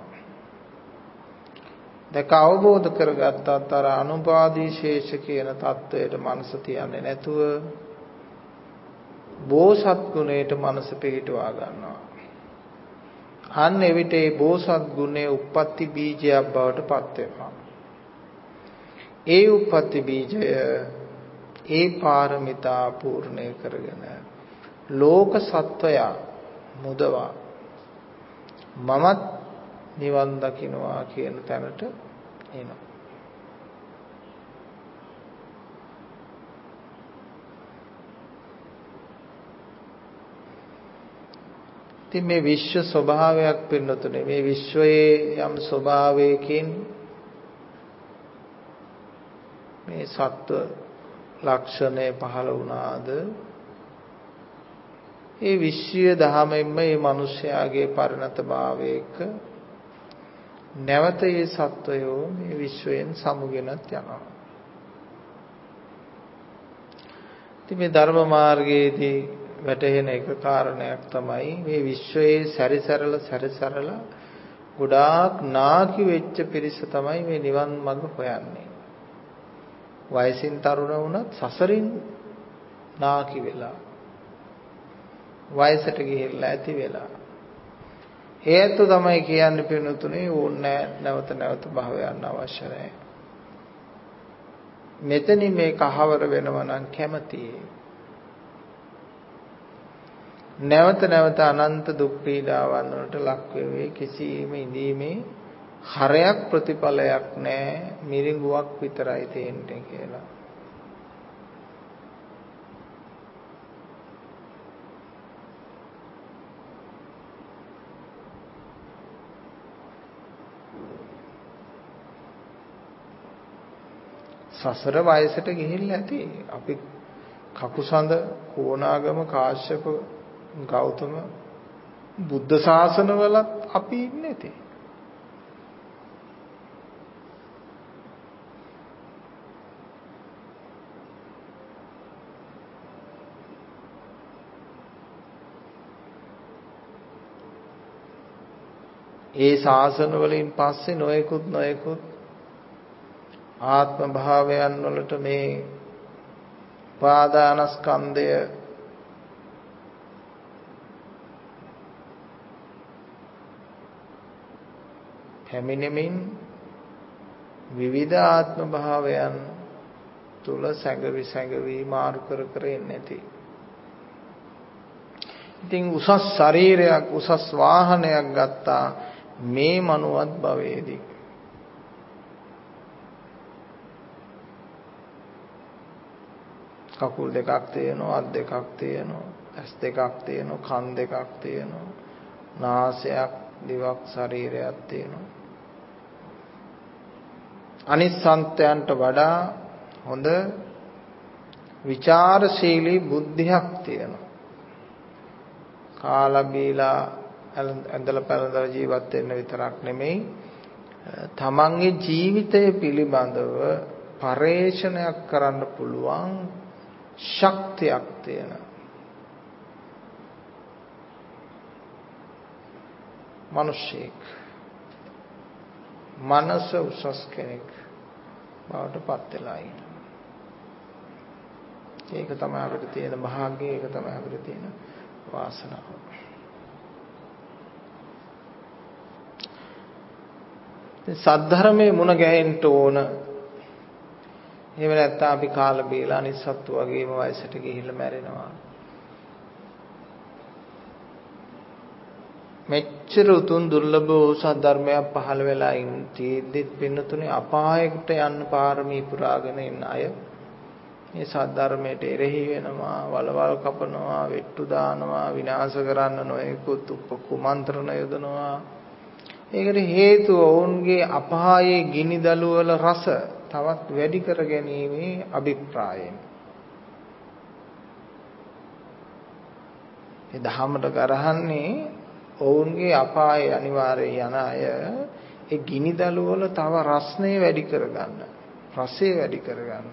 දැක අවබෝධ කරගත්තාත් අර අනුපාදී ශේෂ කියන தത്വයට මනස තියන්නේ නැතුව බෝසත් ගුණයට මනස පිහිටවා ගන්නවා. අන්න එවිට ඒ බෝසත් ගුණයේ උප්පත්ති බීජයක් බවට පත් වෙනවා. ඒ උප්පත්ති බීජය ඒ පාරමිතා පූර්ණේ කරගෙන ලෝක සත්වයා මුදවා මමත් නිවන් දකින්නවා කියන තැනට එනවා. ඉතින් මේ විශ්ව ස්වභාවයක් පින්නතුනේ මේ විශ්වයේ යම් ස්වභාවයකින් මේ සත්ව ලක්ෂණය පහළ වුණාද ඒ විශ්වීය ධහමෙන්ම මේ මිනිස්යාගේ පරිණත භාවයක නැවත මේ සත්වයෝ මේ විශ්වයෙන් සමුගෙනත් යනවා. ඉතින් මේ ධර්ම මාර්ගයේදී වැටහෙන එක කාරණයක් තමයි මේ විශ්වයේ සැරිසරලා ගොඩාක් නාකි වෙච්ච පිරිස තමයි මේ නිවන් මඟ හොයන්නේ. වයසින් තරුණ වුණත් සසරින් නාකි වෙලා වයසට ගිහිල්ලා ඇති වෙලා. හේතු තමයි කියන්නේ පිනුතුනේ ඕනේ නැවත භවයන් අවශ්‍ය නැහැ. මෙතනින් මේ කහවර වෙනව නම් කැමතියි. නැවත අනන්ත දුක් පීඩාවන් වලට ලක් වෙවේ කිසිම ඉඳීමේ හරයක් ප්‍රතිඵලයක් නැහැ, මිරිඟුවක් විතරයි තියෙන්නේ කියලා. සසර වයසට ගිහිල්ලා ඇති. අපි කකුසඳ, කෝණාගම, කාශ්‍යප, ගෞතම බුද්ධ ශාසනවලත් අපි ඉන්නේ ඇති. ඒ ශාසන වලින් පස්සේ නොයෙකුත් ආත්ම භාවයන් වලට මේ පාදානස්කන්ධය පැමිණෙමින් විවිධ ආත්ම භාවයන් තුල සැඟවි මාරු කර එන්නේ නැති. ඉතින් උසස් ශරීරයක් උසස් වාහනයක් ගත්තා මේ මනුවත් භවයේදී. කකුල් දෙකක් තියෙනවා, අත් දෙකක් තියෙනවා, ඇස් දෙකක් තියෙනවා, කන් දෙකක් තියෙනවා, නාසයක්, දිවක්, ශරීරයක් තියෙනවා. අනිත් සන්තයන්ට වඩා හොඳ විචාරශීලී බුද්ධියක් තියෙනවා. කාලා බීලා ඇඳලා පැළඳලා ජීවත් වෙන්න විතරක් නෙමෙයි, තමන්ගේ ජීවිතය පිළිබඳව පරේක්ෂණයක් කරන්න පුළුවන් ශක්තියක් තියෙන මිනිසෙක්, මනස උසස් කෙනෙක් බවට පත් වෙලා ඉන්නවා. ඒක තමයි අපිට තියෙන භාග්‍යය, ඒක තමයි අපිට තියෙන වාසනාව. සද්ධර්මයේ මුණ ගැහෙන්න ඕන. එහෙම නැත්නම් අපි කාලා බීලා අනිත් සත්තු වගේම වයසට ගිහිල්ලා මැරෙනවා. මෙච්චර උතුම් දුර්ලභ වූ සද්ධර්මයක් පහළ වෙලා ඉඳීද්දිත් පින්නතුනේ අපායකට යන්න පාරමී පුරාගෙන ඉන්න අය මේ සද්ධර්මයට එරෙහි වෙනවා, වලවල් කපනවා, වෙට්ටු දානවා, විනාශ කරන්න නොයෙකුත් කුමන්ත්‍රණ යොදනවා. ඒකට හේතුව ඔවුන්ගේ අපායේ ගිනිදළු වල රස තවත් වැඩි කර ගැනීමේ අභිප්‍රායයෙන්. ඒ දහමට ගරහන්නේ ඔවුන්ගේ අපායේ අනිවාර්යයෙන් යන අය ඒ ගිනිදළු වල තව රස්නේ වැඩි කරගන්න, රසය වැඩි කරගන්න.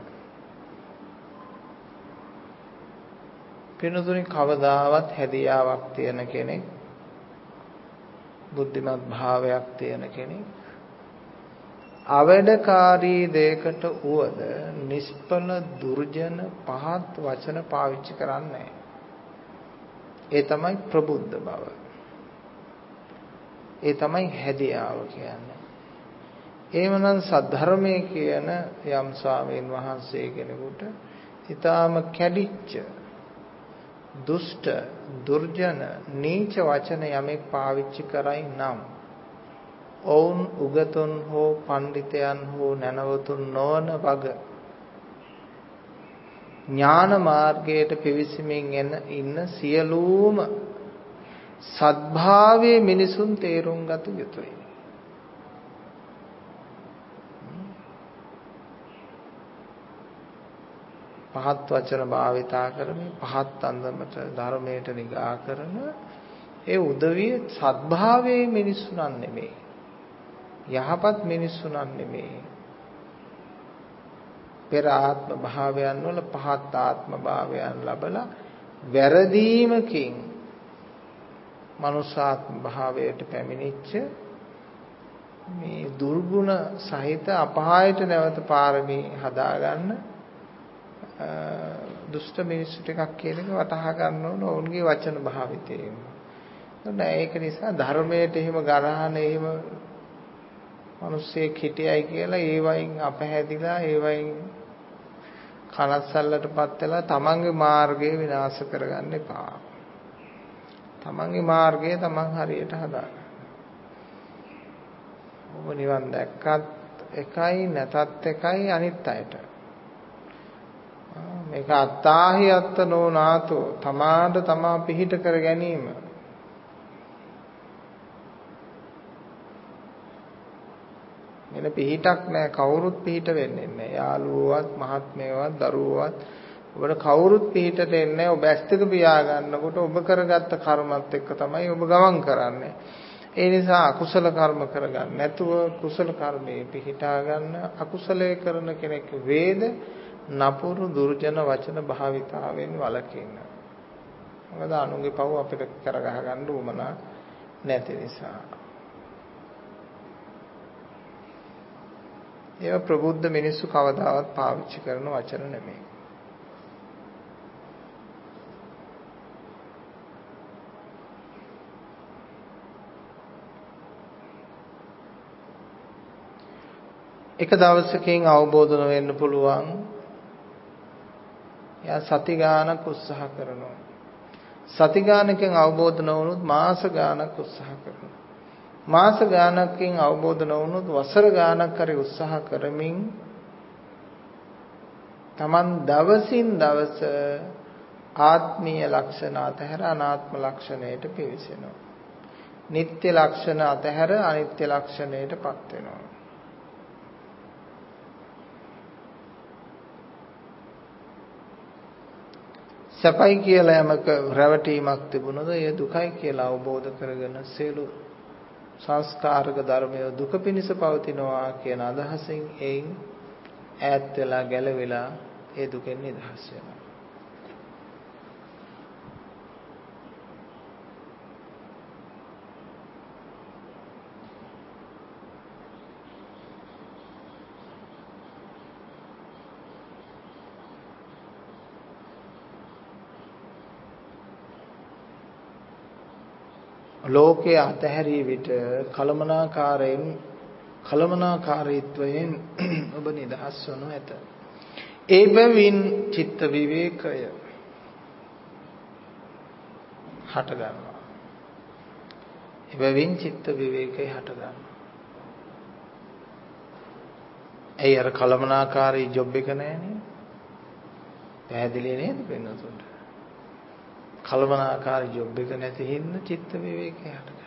පින්තුනි කවදාවත් හැදියාවක් තියෙන කෙනෙක්, බුද්ධිමත් භාවයක් තියෙන කෙනෙක් අවැඩකාරී දෙයකට උවද නිෂ්ඵල දුර්ජන පහත් වචන පාවිච්චි කරන්නේ. ඒ තමයි ප්‍රබුද්ධ බව. ඒ තමයි හැදියාව කියන්නේ. එහෙමනම් සද්ධර්මයේ කියන යම් ස්වාමීන් වහන්සේ කෙනෙකුට ඊටාම කැඩිච්ච දුෂ්ට දුර්ජන නීච වචන යමෙක් පාවිච්චි කරයි නම් ඔවුන් උගතුන් හෝ පඬිතයන් හෝ නැනවතුන් නොවන වග ඥාන මාර්ගයට පිවිසෙමින් ඉන්න සියලුම සද්භාවයේ මිනිසුන් තේරුම් ගත යුතුයි. පහත් වචන භාවිතා කරමින් පහත් අන්දමට ධර්මයට නිගා කරන ඒ උදවිය සද්භාවයේ මිනිස්සු නන් නෙමෙයි. යහපත් මිනිස්සු නන් නෙමෙයි. පෙර ආත්ම භාවයන් වල පහත් ආත්ම භාවයන් ලැබලා වැරදීමකින් මනුෂ්‍යාත්ම භාවයට පැමිණිච්ච මේ දුර්ගුණ සහිත අපායට නැවත පාරමී හදාගන්න දුෂ්ට මිනිස්සු ටිකක් කියන එක වටහා ගන්න ඕන ඔවුන්ගේ වචන භාවිතයෙන්. ඒක නිසා ධර්මයට එහෙම ගරහන එහෙම මිනිස්සෙක් හිටියයි කියලා ඒ වයින් අපහැදිලා ඒ වයින් කනස්සල්ලටපත් වෙලා තමන්ගේ මාර්ගය විනාශ කරගන්න එපා. තමන්ගේ මාර්ගය තමන් හරියට හදාගන්න. ඔබ නිවන් දැක්කත් එකයි නැතත් එකයි අනිත් අයට. මේක අත්තාහි අත්ත නොනාතෝ තමාට තමා පිහිට කර ගැනීම. මෙන්න පිහිටක් නෑ කවුරුත් පිහිට වෙන්නේ නෑ. යාළුවෝවත් මහත්මයවත් දරුවෝවත් ඔබට කවුරුත් පිහිටට එන්නේ නෑ. ඔබ ඇස් දෙක පියා ගන්නකොට ඔබ කරගත්ත කර්මත් එක්ක තමයි ඔබ ගමන් කරන්නේ. ඒ නිසා අකුසල කර්ම කරගන්න නැතුව කුසල කර්මයේ පිහිටා ගන්න. අකුසලයේ කරන කෙනෙක් වේද නපුරු දුර්ජන වචන භාවිතාවෙන් වළකින්න. මොකද අනුන්ගේ පව් අපිට කරගහ ගන්න උවමනා නැති නිසා. ඒවා ප්‍රබුද්ධ මිනිස්සු කවදාවත් පාවිච්චි කරන වචන නෙමෙයි. එක දවසකින් අවබෝධ වෙන්න පුළුවන්. යා සති ගානක් උත්සාහ කරනවා. සති ගානකින් අවබෝධ නොවුනොත් මාස ගානක් උත්සාහ කරනවා. මාස ගානකින් අවබෝධ නොවුනොත් වසර ගානක් හරි උත්සාහ කරමින් Taman දවසින් දවස ආත්මීය ලක්ෂණ අතහැර අනාත්ම ලක්ෂණයට පිවිසෙනවා. නিত্য ලක්ෂණ අතහැර අනිත්‍ය ලක්ෂණයටපත් වෙනවා. සපයි කියලා යමක රැවටීමක් තිබුණොත් ඒ දුකයි කියලා අවබෝධ කරගෙන සියලු සංස්කාරක ධර්මය දුක පිණිස පවතිනවා කියන අදහසින් එයින් ඈත් වෙලා ගැලවිලා ඒ දුකෙන් නිදහස් වෙනවා. ලෝකයේ අතහැරී විට කලමනාකාරීත්වයෙන් ඔබ නිදහස් වනු ඇත. ඒ බැවින් චිත්ත විවේකය හට ගන්නවා. ඒ බැවින් චිත්ත විවේකය හට ගන්නවා. ඒ අර කලමනාකාරී ජොබ් එක නෑනේ. පැහැදිලි නේද වෙනතුන්ට? කලමනාකාරී ජොබ් එක නැති හින්දා චිත්ත විවේකය හට ගන්නවා.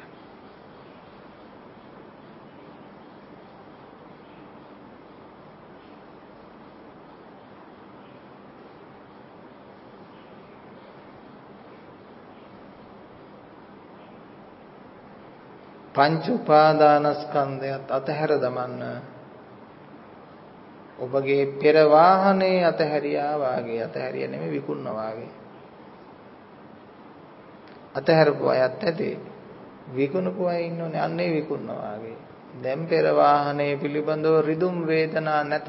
පංච උපාදානස්කන්ධයත් අතහැර දමන්න ඔබගේ පෙර වාහනේ අතහැරියා වාගේ අතහැරිය නෙමෙයි විකුණනවා වාගේ අතහැරපු අයත් ඇති විකුණපු අය ඉන්නෝනේ අන්නේ විකුණනවා වාගේ දැන් පෙර වාහනේ පිළිබඳව රිදුම් වේදනා නැත.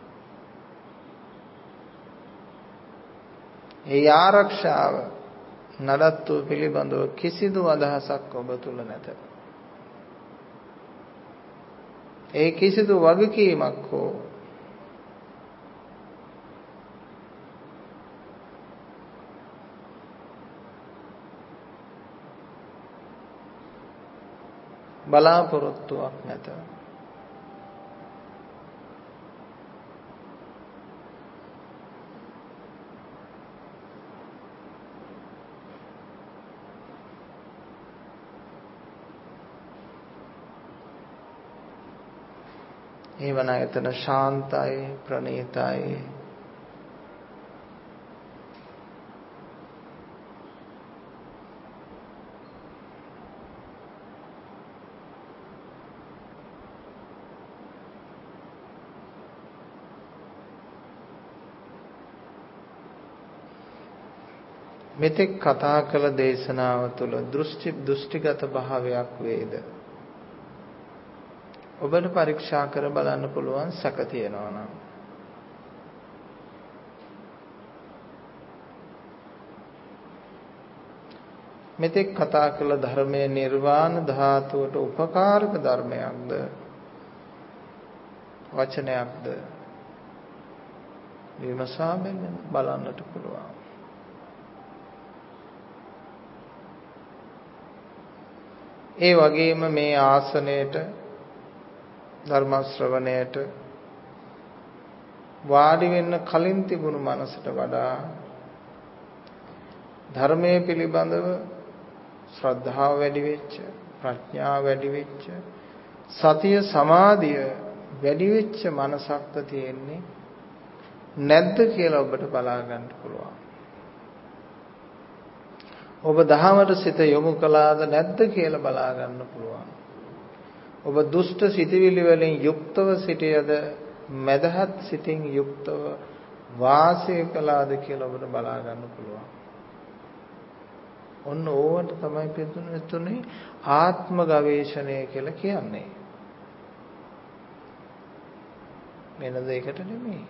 ඒ ආරක්ෂාව නඩත්තු පිළිබඳව කිසිදු අදහසක් ඔබ තුල නැත. ඒ කිසිදු වගකීමක් හෝ බලාපොරොත්තුවක් නැත. ඒවන එතන ශාන්තයි ප්‍රණීතයි මෙතෙක් කතා කළ දේශනාව තුළ දෘෂ්ටිගත භාවයක් වේද? ඔබට පරීක්ෂා කර බලන්න පුළුවන් සැක තියෙනවා නම්. මෙතෙක් කතා කළ ධර්මයේ නිර්වාණ ධාතුවට උපකාරක ධර්මයක්ද වචනයක්ද විමසා බලන්නට පුළුවන්. ඒ වගේම මේ ආසනයේට ධර්ම ශ්‍රවණයට වාඩි වෙන්න කලින් තිබුණු මනසට වඩා ධර්මයේ පිළිබඳව ශ්‍රද්ධාව වැඩි වෙච්ච, ප්‍රඥාව වැඩි වෙච්ච, සතිය සමාධිය වැඩි වෙච්ච මනසක්ද තියෙන්නේ නැද්ද කියලා ඔබට බලා ගන්න පුළුවන්. ඔබ දහමට සිත යොමු කළාද නැද්ද කියලා බලා ගන්න පුළුවන්. ඔබ දුෂ්ට සිතවිලි වලින් යුක්තව සිටියද මදහත් සිතින් යුක්තව වාසය කළාද කියලා ඔබට බලා ගන්න පුළුවන්. ඔන්න ඕවට තමයි පිටුනේ ආත්ම ගවේෂණය කියලා කියන්නේ. වෙන දෙයකට නෙමෙයි.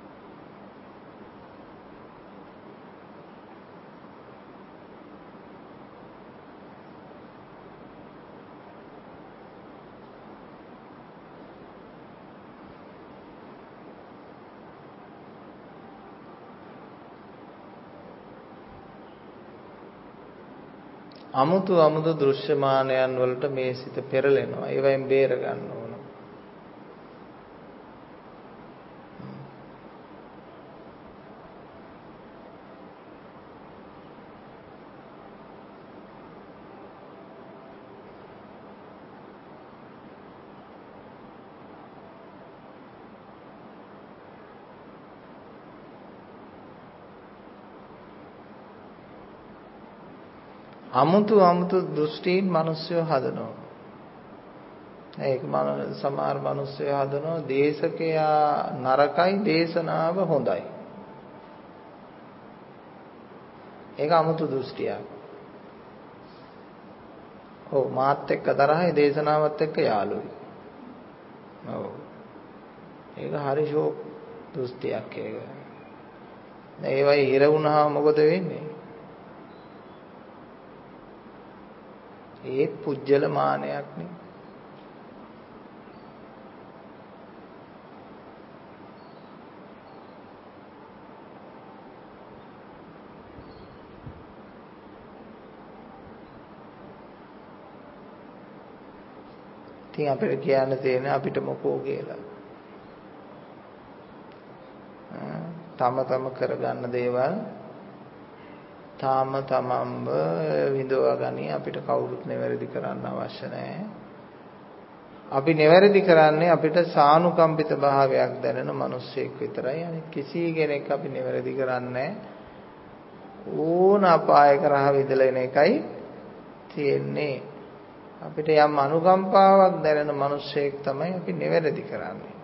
අමුතු දෘශ්‍යමානයන් වලට මේ සිත පෙරලෙනවා. ඒවෙන් බේර ගන්න ඕන. අමුතු දෘෂ්ටීන් මිනිස්සු හදනවා. ඒක සමහර මිනිස්සු හදනවා දේශකයා නරකයි දේශනාව හොඳයි. ඒක අමුතු දෘෂ්ටියක්. ඔව් මාත් එක්ක තරහයි දේශනාවත් එක්ක යාළුයි. ඔව්. ඒක හරි ෂෝක් දෘෂ්ටියක් ඒක. ඒවයි හිර වුණාම මොකද වෙන්නේ? ඒ පුජ්‍යල මානයක් නේ. ඉතින් අපිට කියන්න තියෙන අපිට මොකෝ කියලා. තම කරගන්න දේවල් තාම තමන්ව විඳවා ගනි අපිට කවුරුත් නෙවැරදි කරන්න අවශ්‍ය නැහැ. අපි නෙවැරදි කරන්නේ අපිට සානුකම්පිත භාවයක් දැනෙන මිනිස්සෙක් විතරයි. අනිත් කිසි කෙනෙක් අපි නෙවැරදි කරන්නේ ඕන අපායක රහ විඳලා එන එකයි තියෙන්නේ. අපිට යම් අනුකම්පාවක් දැනෙන මිනිස්සෙක් තමයි අපි නෙවැරදි කරන්නේ.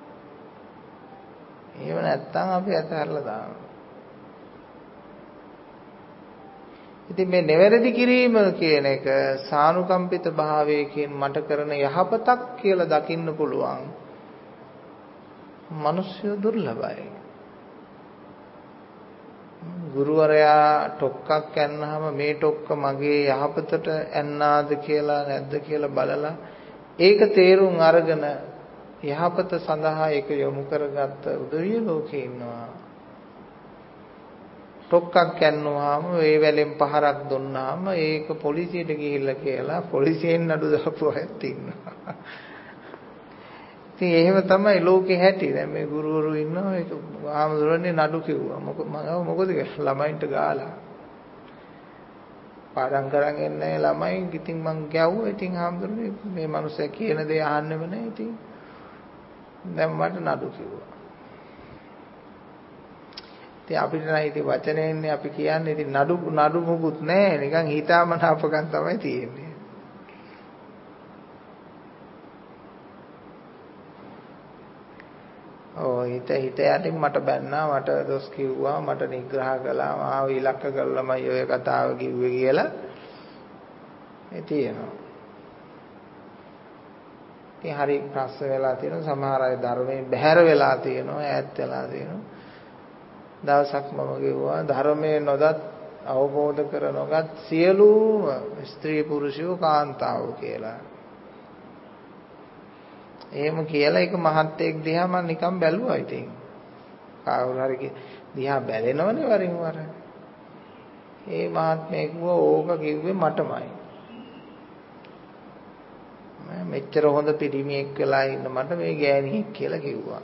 එහෙම නැත්නම් අපි අතහැරලා දානවා. ඉතින් මේ නිවැරදි කිරීම කියන එක සානුකම්පිත භාවයකින් මට කරන යහපතක් කියලා දකින්න පුළුවන්. මිනිස්සු දුර්ලභයි. ගුරුවරයා ටොක්කක් ඇන්නාම මේ ටොක්ක මගේ යහපතට ඇන්නාද කියලා නැද්ද කියලා බලලා ඒක තේරුම් අරගෙන යහපත සඳහා ඒක යොමු කරගත්ත උදවිය ලෝකේ ඉන්නවා. ටොක්කක් ඇන්නුවාම ඒ වැලෙන් පහරක් දුන්නාම ඒක පොලිසියට ගිහිල්ලා කියලා පොලිසියෙන් නඩු දාපු අයත් ඉන්නවා. ඉතින් එහෙම තමයි ලෝකේ හැටි. දැන් මේ ගුරුවරු ඉන්නවා ඒක ආමඳුරන්නේ නඩු කිව්වා. මොකද ළමයින්ට ගාලා පාඩම් කරන් එන්නේ ළමයි. ඉතින් මං ගැව්වා. ඉතින් ආමඳුරන්නේ මේ මිනිස්සු කියන දේ අහන්නෙම නැහැ. ඉතින් දැන් මට නඩු කිව්වා. ඉතින් අපිට නම් ඉතින් වචනයෙන්නේ අපි කියන්නේ ඉතින් නඩු මොකුත් නැහැ. නිකන් හිතාමතාපකම් තමයි තියෙන්නේ. ඔව් හිත යටින් මට බැන්නා මට දොස් කිව්වා මට නිග්‍රහ කළා මාව ඉලක්ක කළාමයි ඔය කතාව කිව්වේ කියලා ඒ තියෙනවා. ඉතින් හරි ප්‍රශ්න වෙලා තියෙනවා සමහර අය ධර්මයෙන් බැහැර වෙලා තියෙනවා ඈත් වෙලා තියෙනවා. දවසක් මම කිව්වා ධර්මයේ නොදත් අවබෝධ කර නොගත් සියලුම ස්ත්‍රී පුරුෂයෝ කාන්තාවෝ කියලා. එහෙම කියලා එක මහත්තයෙක් දිහා මම නිකන් බැලුවා ඉතින්. කවුරු හරි දිහා බැලෙනවනේ වරින් වර. ඒ මහත්මයෙක් කිව්වා ඕක කිව්වේ මටමයි. මම මෙච්චර හොඳ පිරිමියෙක් වෙලා ඉන්න මට මේ ගෑණියෙක් කියලා කිව්වා.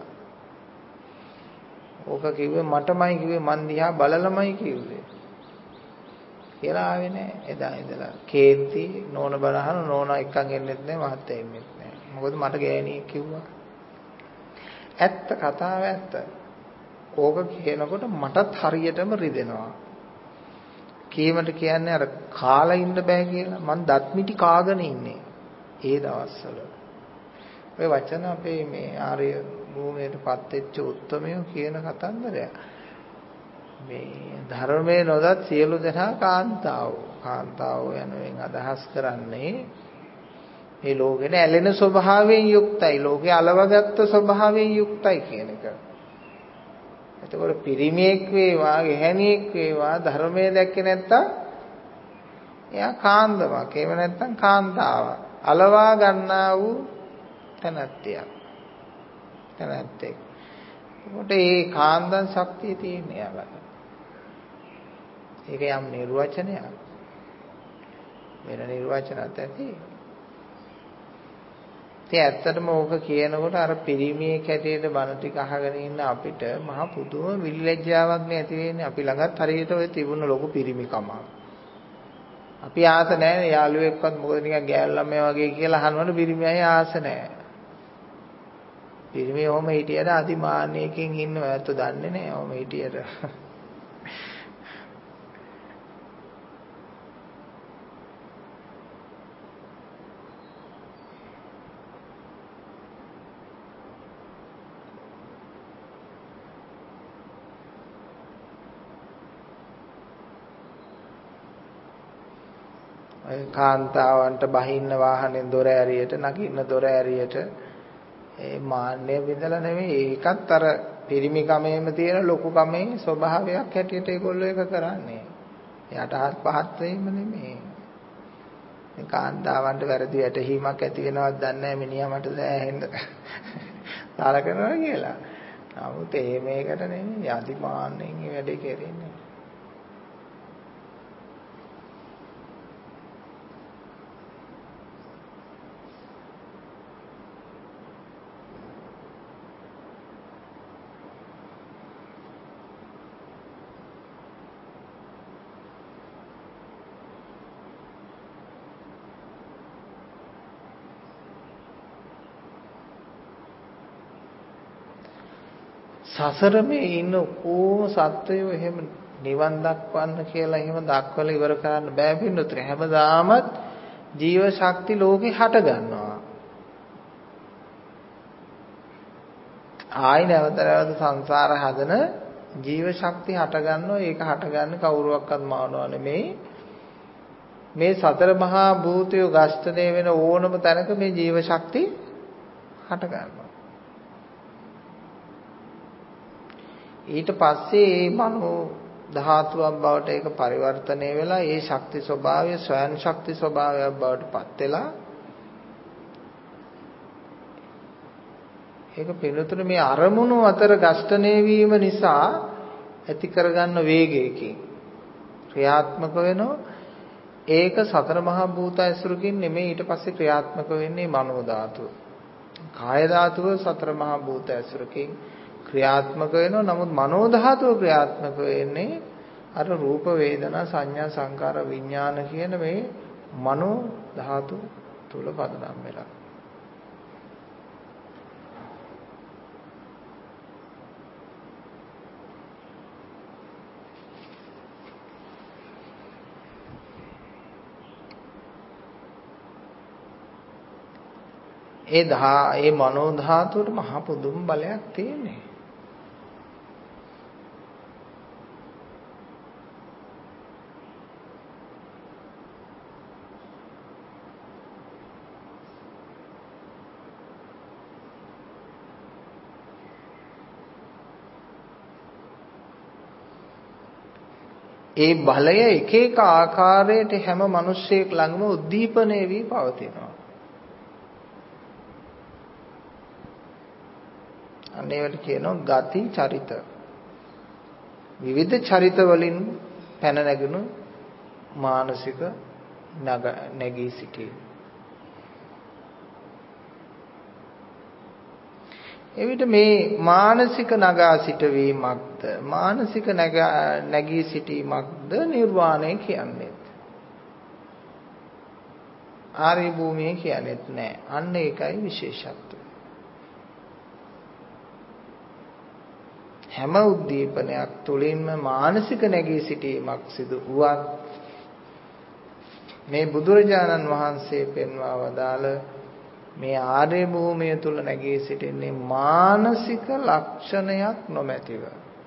ඕක කිව්වේ මටමයි කිව්වේ මන් දිහා බලලමයි කිව්වේ. කියලා ආවේ නෑ එදා ඉඳලා. කේන්ති නෝන බලහන නෝනා එක්කන් එන්නෙත් නෑ මහත්තයා එන්නෙත් නෑ. මොකද මට ගෑණියෙක් කිව්වා. ඇත්ත කතාව ඇත්ත. ඕක කියනකොට මටත් හරියටම රිදෙනවා. කීමට කියන්නේ අර කාලා ඉන්න බෑ කියලා. මං දත් මිටි කාගෙන ඉන්නේ. ඒ දවස්වල. ඔය වචන අපේ මේ ආර්ය භූමියටපත් වෙච්ච උත්මයෝ කියන කතන්දරයක්. මේ ධර්මයේ නොදත් සියලු දෙනා කාන්තාවෝ යනුවෙන් අදහස් කරන්නේ මේ ලෝකෙට ඇලෙන ස්වභාවයෙන් යුක්තයි ලෝකේ අලවගත්ත ස්වභාවයෙන් යුක්තයි කියන එක. එතකොට පිරිමියෙක් වේවා ගැහණියෙක් වේවා ධර්මයේ දැක්කේ නැත්තම් එයා කාන්දමක්. එහෙම නැත්තම් කාන්තාවක්. අලවා ගන්නා වූ තැනැත්තියක්. තැනැත්තෙක්. එතකොට මේ කාන්දන් ශක්තිය තියෙන යාලට. ඒක යම් නිර්වචනයක්. වෙන නිර්වචනත් ඇති. ඉතින් ඇත්තටම ඕක කියනකොට අර පිරිමියෙක් හැටියට බණ ටික අහගෙන ඉන්න අපිට මහ පුදුම විලිලැජ්ජාවක් නේ ඇති වෙන්නේ. අපි ළඟත් හරියට ඔය තිබුණ ලොකු පිරිමිකමක්. අපි ආස නැහැ යාළුවෙක්වත් මොකද නිකන් ගෑල් ළමයා වගේ කියලා අහනවනේ පිරිමි අය ආස නැහැ. පිරිමි ඔහම හිටියට අතිමාන්නයකින් ඉන්නවා. ඇත්ත දන්නේ නැහැ ඔහම හිටියට. කාන්තාවන්ට බහින්න වාහනේ දොර ඇරියට නගින්න දොර ඇරියට ඒ මාන්නය බිඳලා නෙමෙයි ඒකත් අර පිරිමි කමේම තියෙන ලොකු කමේ ස්වභාවයක් හැටියට ඒගොල්ලෝ ඒක කරන්නේ. යටහත් පහත් වීම නෙමෙයි. මේ කාන්තාවන්ට වැරදි වැටහීමක් ඇති වෙනවද දන්නේ නැහැ මිනිහා මට දැනෙන්න. සලකනවා කියලා. නමුත් මේකට නෙමෙයි අතිමාන්නෙන් මේ වැඩේ කරන්නේ. සසර මේ ඉන්න කොහොම සත්වයෝ එහෙම නිවන් දක්වන්න කියලා එහෙම දක්වලා ඉවර කරන්න බෑ පින්නතුනේ. හැමදාමත් ජීව ශක්ති ලෝකේ හට ගන්නවා. ආයි නැවත සංසාර හදන ජීව ශක්ති හට ගන්නවා. ඒක හටගන්නේ කවුරුවක්වත් මානව නෙමෙයි. මේ සතර මහා භූතයෝ ඝෂ්ඨණය වෙන ඕනම තැනක මේ ජීව ශක්ති හට ගන්නවා. ඊට පස්සේ මේ මනෝ ධාතුවක් බවට ඒක පරිවර්තනය වෙලා ඒ ශක්ති ස්වභාවය ස්වයන් ශක්ති ස්වභාවයක් බවට පත් වෙලා ඒක පිළිතුරු මේ අරමුණු අතර ඝෂ්ඨණය වීම නිසා ඇති කරගන්න වේගයකින් ක්‍රියාත්මක වෙනවා. ඒක සතර මහා භූත ඇසුරකින් නෙමෙයි ඊට පස්සේ ක්‍රියාත්මක වෙන්නේ මනෝ ධාතුව. කාය ධාතුව සතර මහා භූත ඇසුරකින් ක්‍රියාත්මක වෙනවා. නමුත් මනෝ ධාතුව ක්‍රියාත්මක වෙන්නේ අර රූප වේදනා සංඥා සංකාර විඥාන කියන මේ මනෝ ධාතු තුල පදනම් වෙලා. ඒ මනෝ ධාතුවට මහ පුදුම බලයක් තියෙන්නේ. ඒ බලය එක එක ආකාරයට හැම මිනිස්සෙක් ළඟම උද්දීපනය වී පවතිනවා. අනේවට කියනවා ගති චරිත. විවිධ චරිත වලින් පැන නැගුණු මානසික නැගී සිටීම. එවිට මේ මානසික නගා සිටවීමක්ද මානසික නැගී සිටීමක්ද නිර්වාණය කියන්නේ. ආර්ය භූමිය කියන්නේත් නෑ. අන්න ඒකයි විශේෂත්වය. හැම උද්දීපනයක් තුළින්ම මානසික නැගී සිටීමක් සිදු වුවත් මේ බුදුරජාණන් වහන්සේ පෙන්වා වදාළ මේ ආර්ය භූමිය තුල නැගී සිටින්නේ මානසික ලක්ෂණයක් නොමැතිව.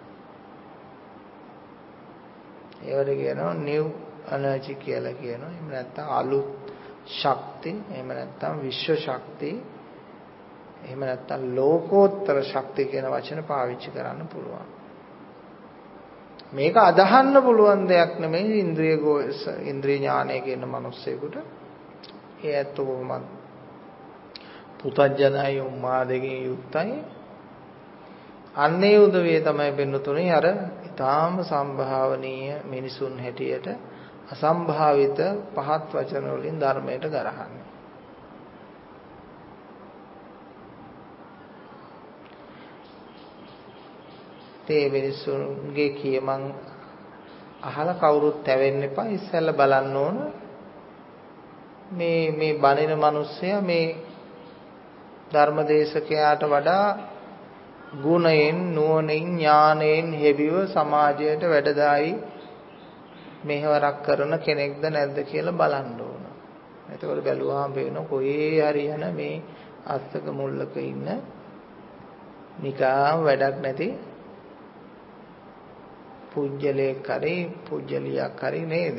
ඒවට කියනවා නිව් එනර්ජි කියලා කියනවා. එහෙම නැත්නම් අලුත් ශක්තිය, එහෙම නැත්නම් විශ්ව ශක්තිය, එහෙම නැත්නම් ලෝකෝත්තර ශක්තිය කියන වචන පාවිච්චි කරන්න පුළුවන්. මේක අදහන්න පුළුවන් දෙයක් නෙමෙයි ඉන්ද්‍රිය ඥානයේ කියන මිනිස්සෙකුට. ඒ ඇත්තෝම පුතඥයි උම්මාදකින් යුක්තයි. අන්නේ උදවිය තමයි බෙන්නතුනේ අර ඊටාම සම්භාවනීය මිනිසුන් හැටියට අසම්භාවිත පහත් වචන වලින් ධර්මයට ගරහන්නේ. තේ මිනිසුන්ගේ කියමන් අහලා කවුරුත් තැවෙන්න එපා. ඉස්සෙල්ලා බලන්න ඕන මේ බණින මිනිස්සයා මේ ධර්මදේශකයාට වඩා ගුණයෙන් නුවණින් ඥාණයෙන් හෙබිව සමාජයට වැඩදායි මෙහෙවරක් කරන කෙනෙක්ද නැද්ද කියලා බලන්න ඕන. එතකොට බැලුවාම පේනවා කොහේ හරි යන මේ අස්සක මුල්ලක ඉන්න නිකම් වැඩක් නැති පුජ්‍යලයක් හරි පුජ්‍යලියක් හරි නේද?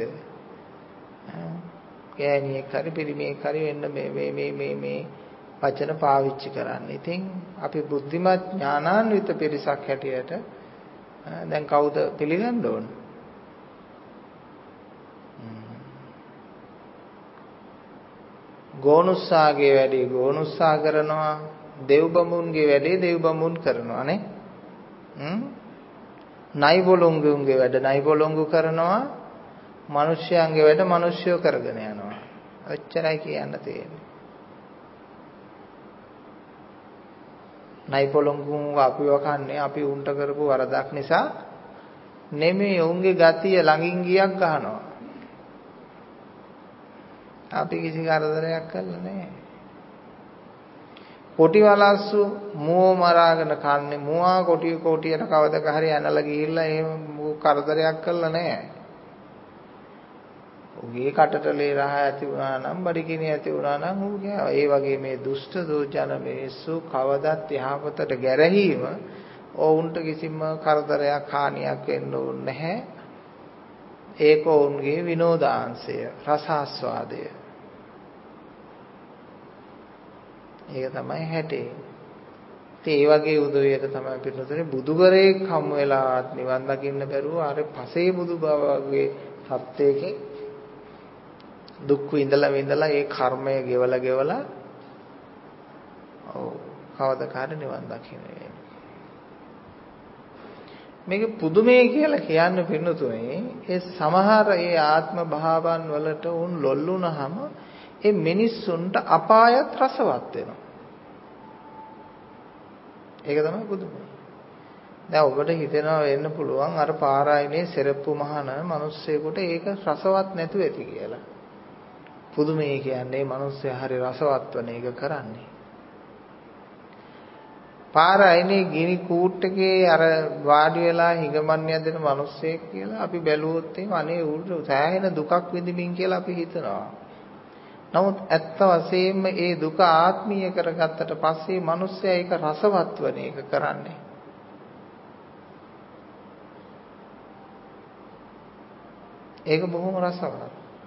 ගෑණියෙක් හරි පිරිමියෙක් හරි වෙන්න මේ වචන පාවිච්චි කරන්නේ. ඉතින් අපි බුද්ධිමත් ඥානාන්විත පිරිසක් හැටියට දැන් කවුද පිළිගන්න ඕන? ගෝනුස්සාගේ වැඩේ ගෝනුස්සා කරනවා, දෙව්බඹුන්ගේ වැඩේ දෙව්බඹුන් කරනවා නේ. නයිබොලොංගුන්ගේ වැඩ නයිබොලොංගු කරනවා, මිනිස්යාගේ වැඩ මිනිස්යෝ කරගෙන යනවා. ඔච්චරයි කියන්න තියෙන්නේ. නයිපොලොංගුන් අපිව කන්නේ අපි උන්ට කරපු වරදක් නිසා නෙමෙයි. උන්ගේ ගතිය ළඟින් ගියක් ගහනවා. අපි කිසි කරදරයක් කළා නෑ. කොටි වලස්සු මුව මරාගෙන කන්නේ. මුවා කොටියට කවදක හරි ඇනලා ගිහිල්ලා එහෙම කරදරයක් කළා නෑ. උගේ කටට ලේ රහ ඇති වුණා නම් බඩගිනි ඇති වුණා නම් උගේ ඒ වගේ මේ දුෂ්ට දෝචන මිනිස්සු කවදත් යහපතට ගැරහීම ඔවුන්ට කිසිම කරදරයක් හානියක් වෙන්න ඕනේ නැහැ. ඒක ඔවුන්ගේ විනෝදාංශය, රසාස්වාදය. ඒක තමයි හැටේ. ඉතින් ඒ වගේ උදවියට තමයි පිටුතරේ බුදුගරේක් හමු වෙලාවත් නිවන් දකින්න බැරුව අර පසේ බුදු බව වගේ සත්‍යයකින් දුක් විඳලා ඒ කර්මය ගෙවලා කවදාකාරී නිවන් දකින්නේ. මේක පුදුමේ කියලා කියන්න පින්නතුනේ ඒ සමහර ඒ ආත්ම භාවයන් වලට උන් ලොල්ුණාම ඒ මිනිස්සුන්ට අපායත් රසවත් වෙනවා. ඒක තමයි පුදුමයි. දැන් ඔබට හිතෙනවා වෙන්න පුළුවන් අර පාරායිනේ සෙරප්පු මහන මිනිස්සෙකුට ඒක රසවත් නැතුව ඇති කියලා. පුදුමේ කියන්නේ මිනිස්සයා හරි රසවත් වෙන එක කරන්නේ. පාරායිනේ ගිනි කූට්ටකේ අර වාඩි වෙලා හිඟමන්නේ දෙන මිනිස්සෙක් කියලා අපි බැලුවොත් එහෙම අනේ ඌට සෑහෙන දුකක් විඳින්මින් කියලා අපි හිතනවා. නමුත් ඇත්ත වශයෙන්ම ඒ දුක ආත්මීය කරගත්තට පස්සේ මිනිස්සයා ඒක රසවත් වෙන එක කරන්නේ. ඒක බොහොම රසවත්.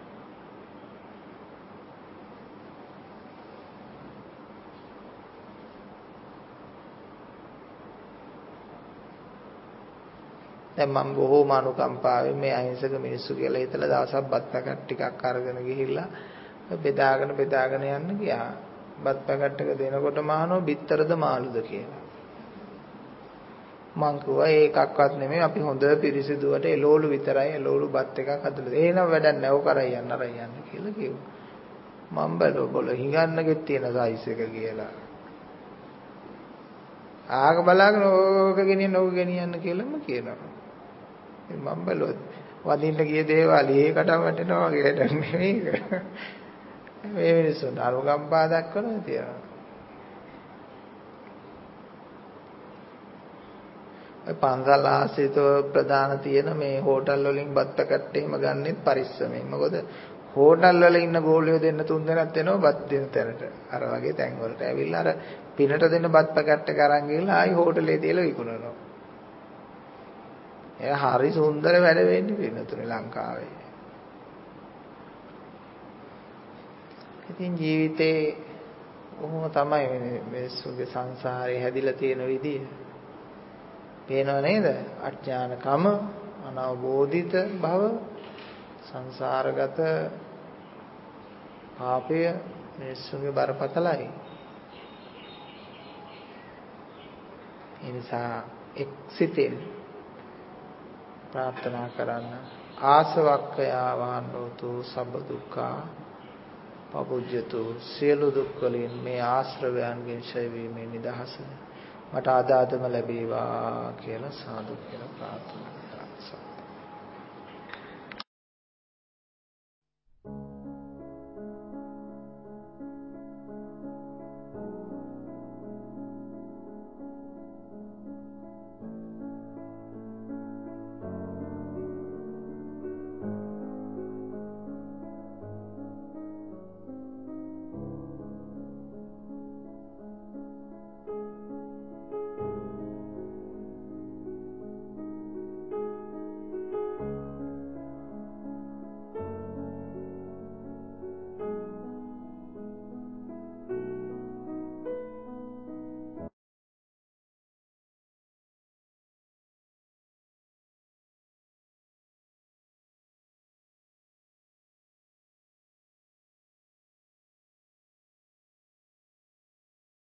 දැන් මම බොහෝම අනුකම්පාවෙන් මේ අහිංසක මිනිස්සු කියලා හිතලා දවසක් බත් පැකට් ටිකක් අරගෙන ගිහිල්ලා බෙදාගෙන යන්න ගියා. බත් පැකට් එක දෙනකොටම අහනවා බිත්තරද මාළුද කියලා. මං කිව්වා ඒකක්වත් නෙමෙයි අපි හොඳ පිරිසිදුවට එළවලු විතරයි එළවලු බත් එකක් හදලා දෙන්න. එහෙනම් වැඩක් නැහැ. ඔක අරන් යන්න කියලා කිව්වා. මම බල හිඟන්නගෙත් තියෙන සයිස් එක කියලා. ආග බලාගෙන ඕක ගෙනියන්න කියලාම කියනවා. මම බැලුවා වදින්න ගිය දේවල් ඒකටම වැටෙනවා වගේ වැඩක් නෙමෙයි. මේ මිනිස්සුන්ට අනුකම්පා දක්වනවා තියනවා. පන්සල් ආශ්‍රිතව ප්‍රධාන තියෙන මේ හෝටල් වලින් බත් පැකට් එහෙම ගන්නෙත් පරිස්සමෙන්. මොකද හෝටල් වල ඉන්න ගෝලියෝ දෙන්න තුන් දෙනෙක් එනවා බත් දෙන තැනට. අර වගේ තැන් වලට ඇවිල්ලා අර පිනට දෙන බත් පැකට් එක අරන් ගිහලා ආයි හෝටලේ තියලා විකුණනවා. ඒ හරි සුන්දර වැඩ වෙන්නේ පින්නතුනේ ලංකාවේ. ඉතින් ජීවිතේ කොහොම තමයි මිනිස්සුගේ සංසාරේ හැදිලා තියෙන විදිය. පේනව නේද? අඥානකම, අනවබෝධිත භව, සංසාරගත පාපය මිනිස්සුගේ බරපතලයි. ඒ නිසා එක්සිතෙන් ප්‍රාර්ථනා කරන්න ආසවක්ඛයා වහන්තෝතු සබ්බ දුක්ඛා පබුජ්ජතු සියලු දුක් වලින් මේ ආශ්‍රවයන්ගෙන් ඡය වීමේ නිදහස මට ආදාතම ලැබේවා කියලා සාදු කියලා ප්‍රාර්ථනා කරා.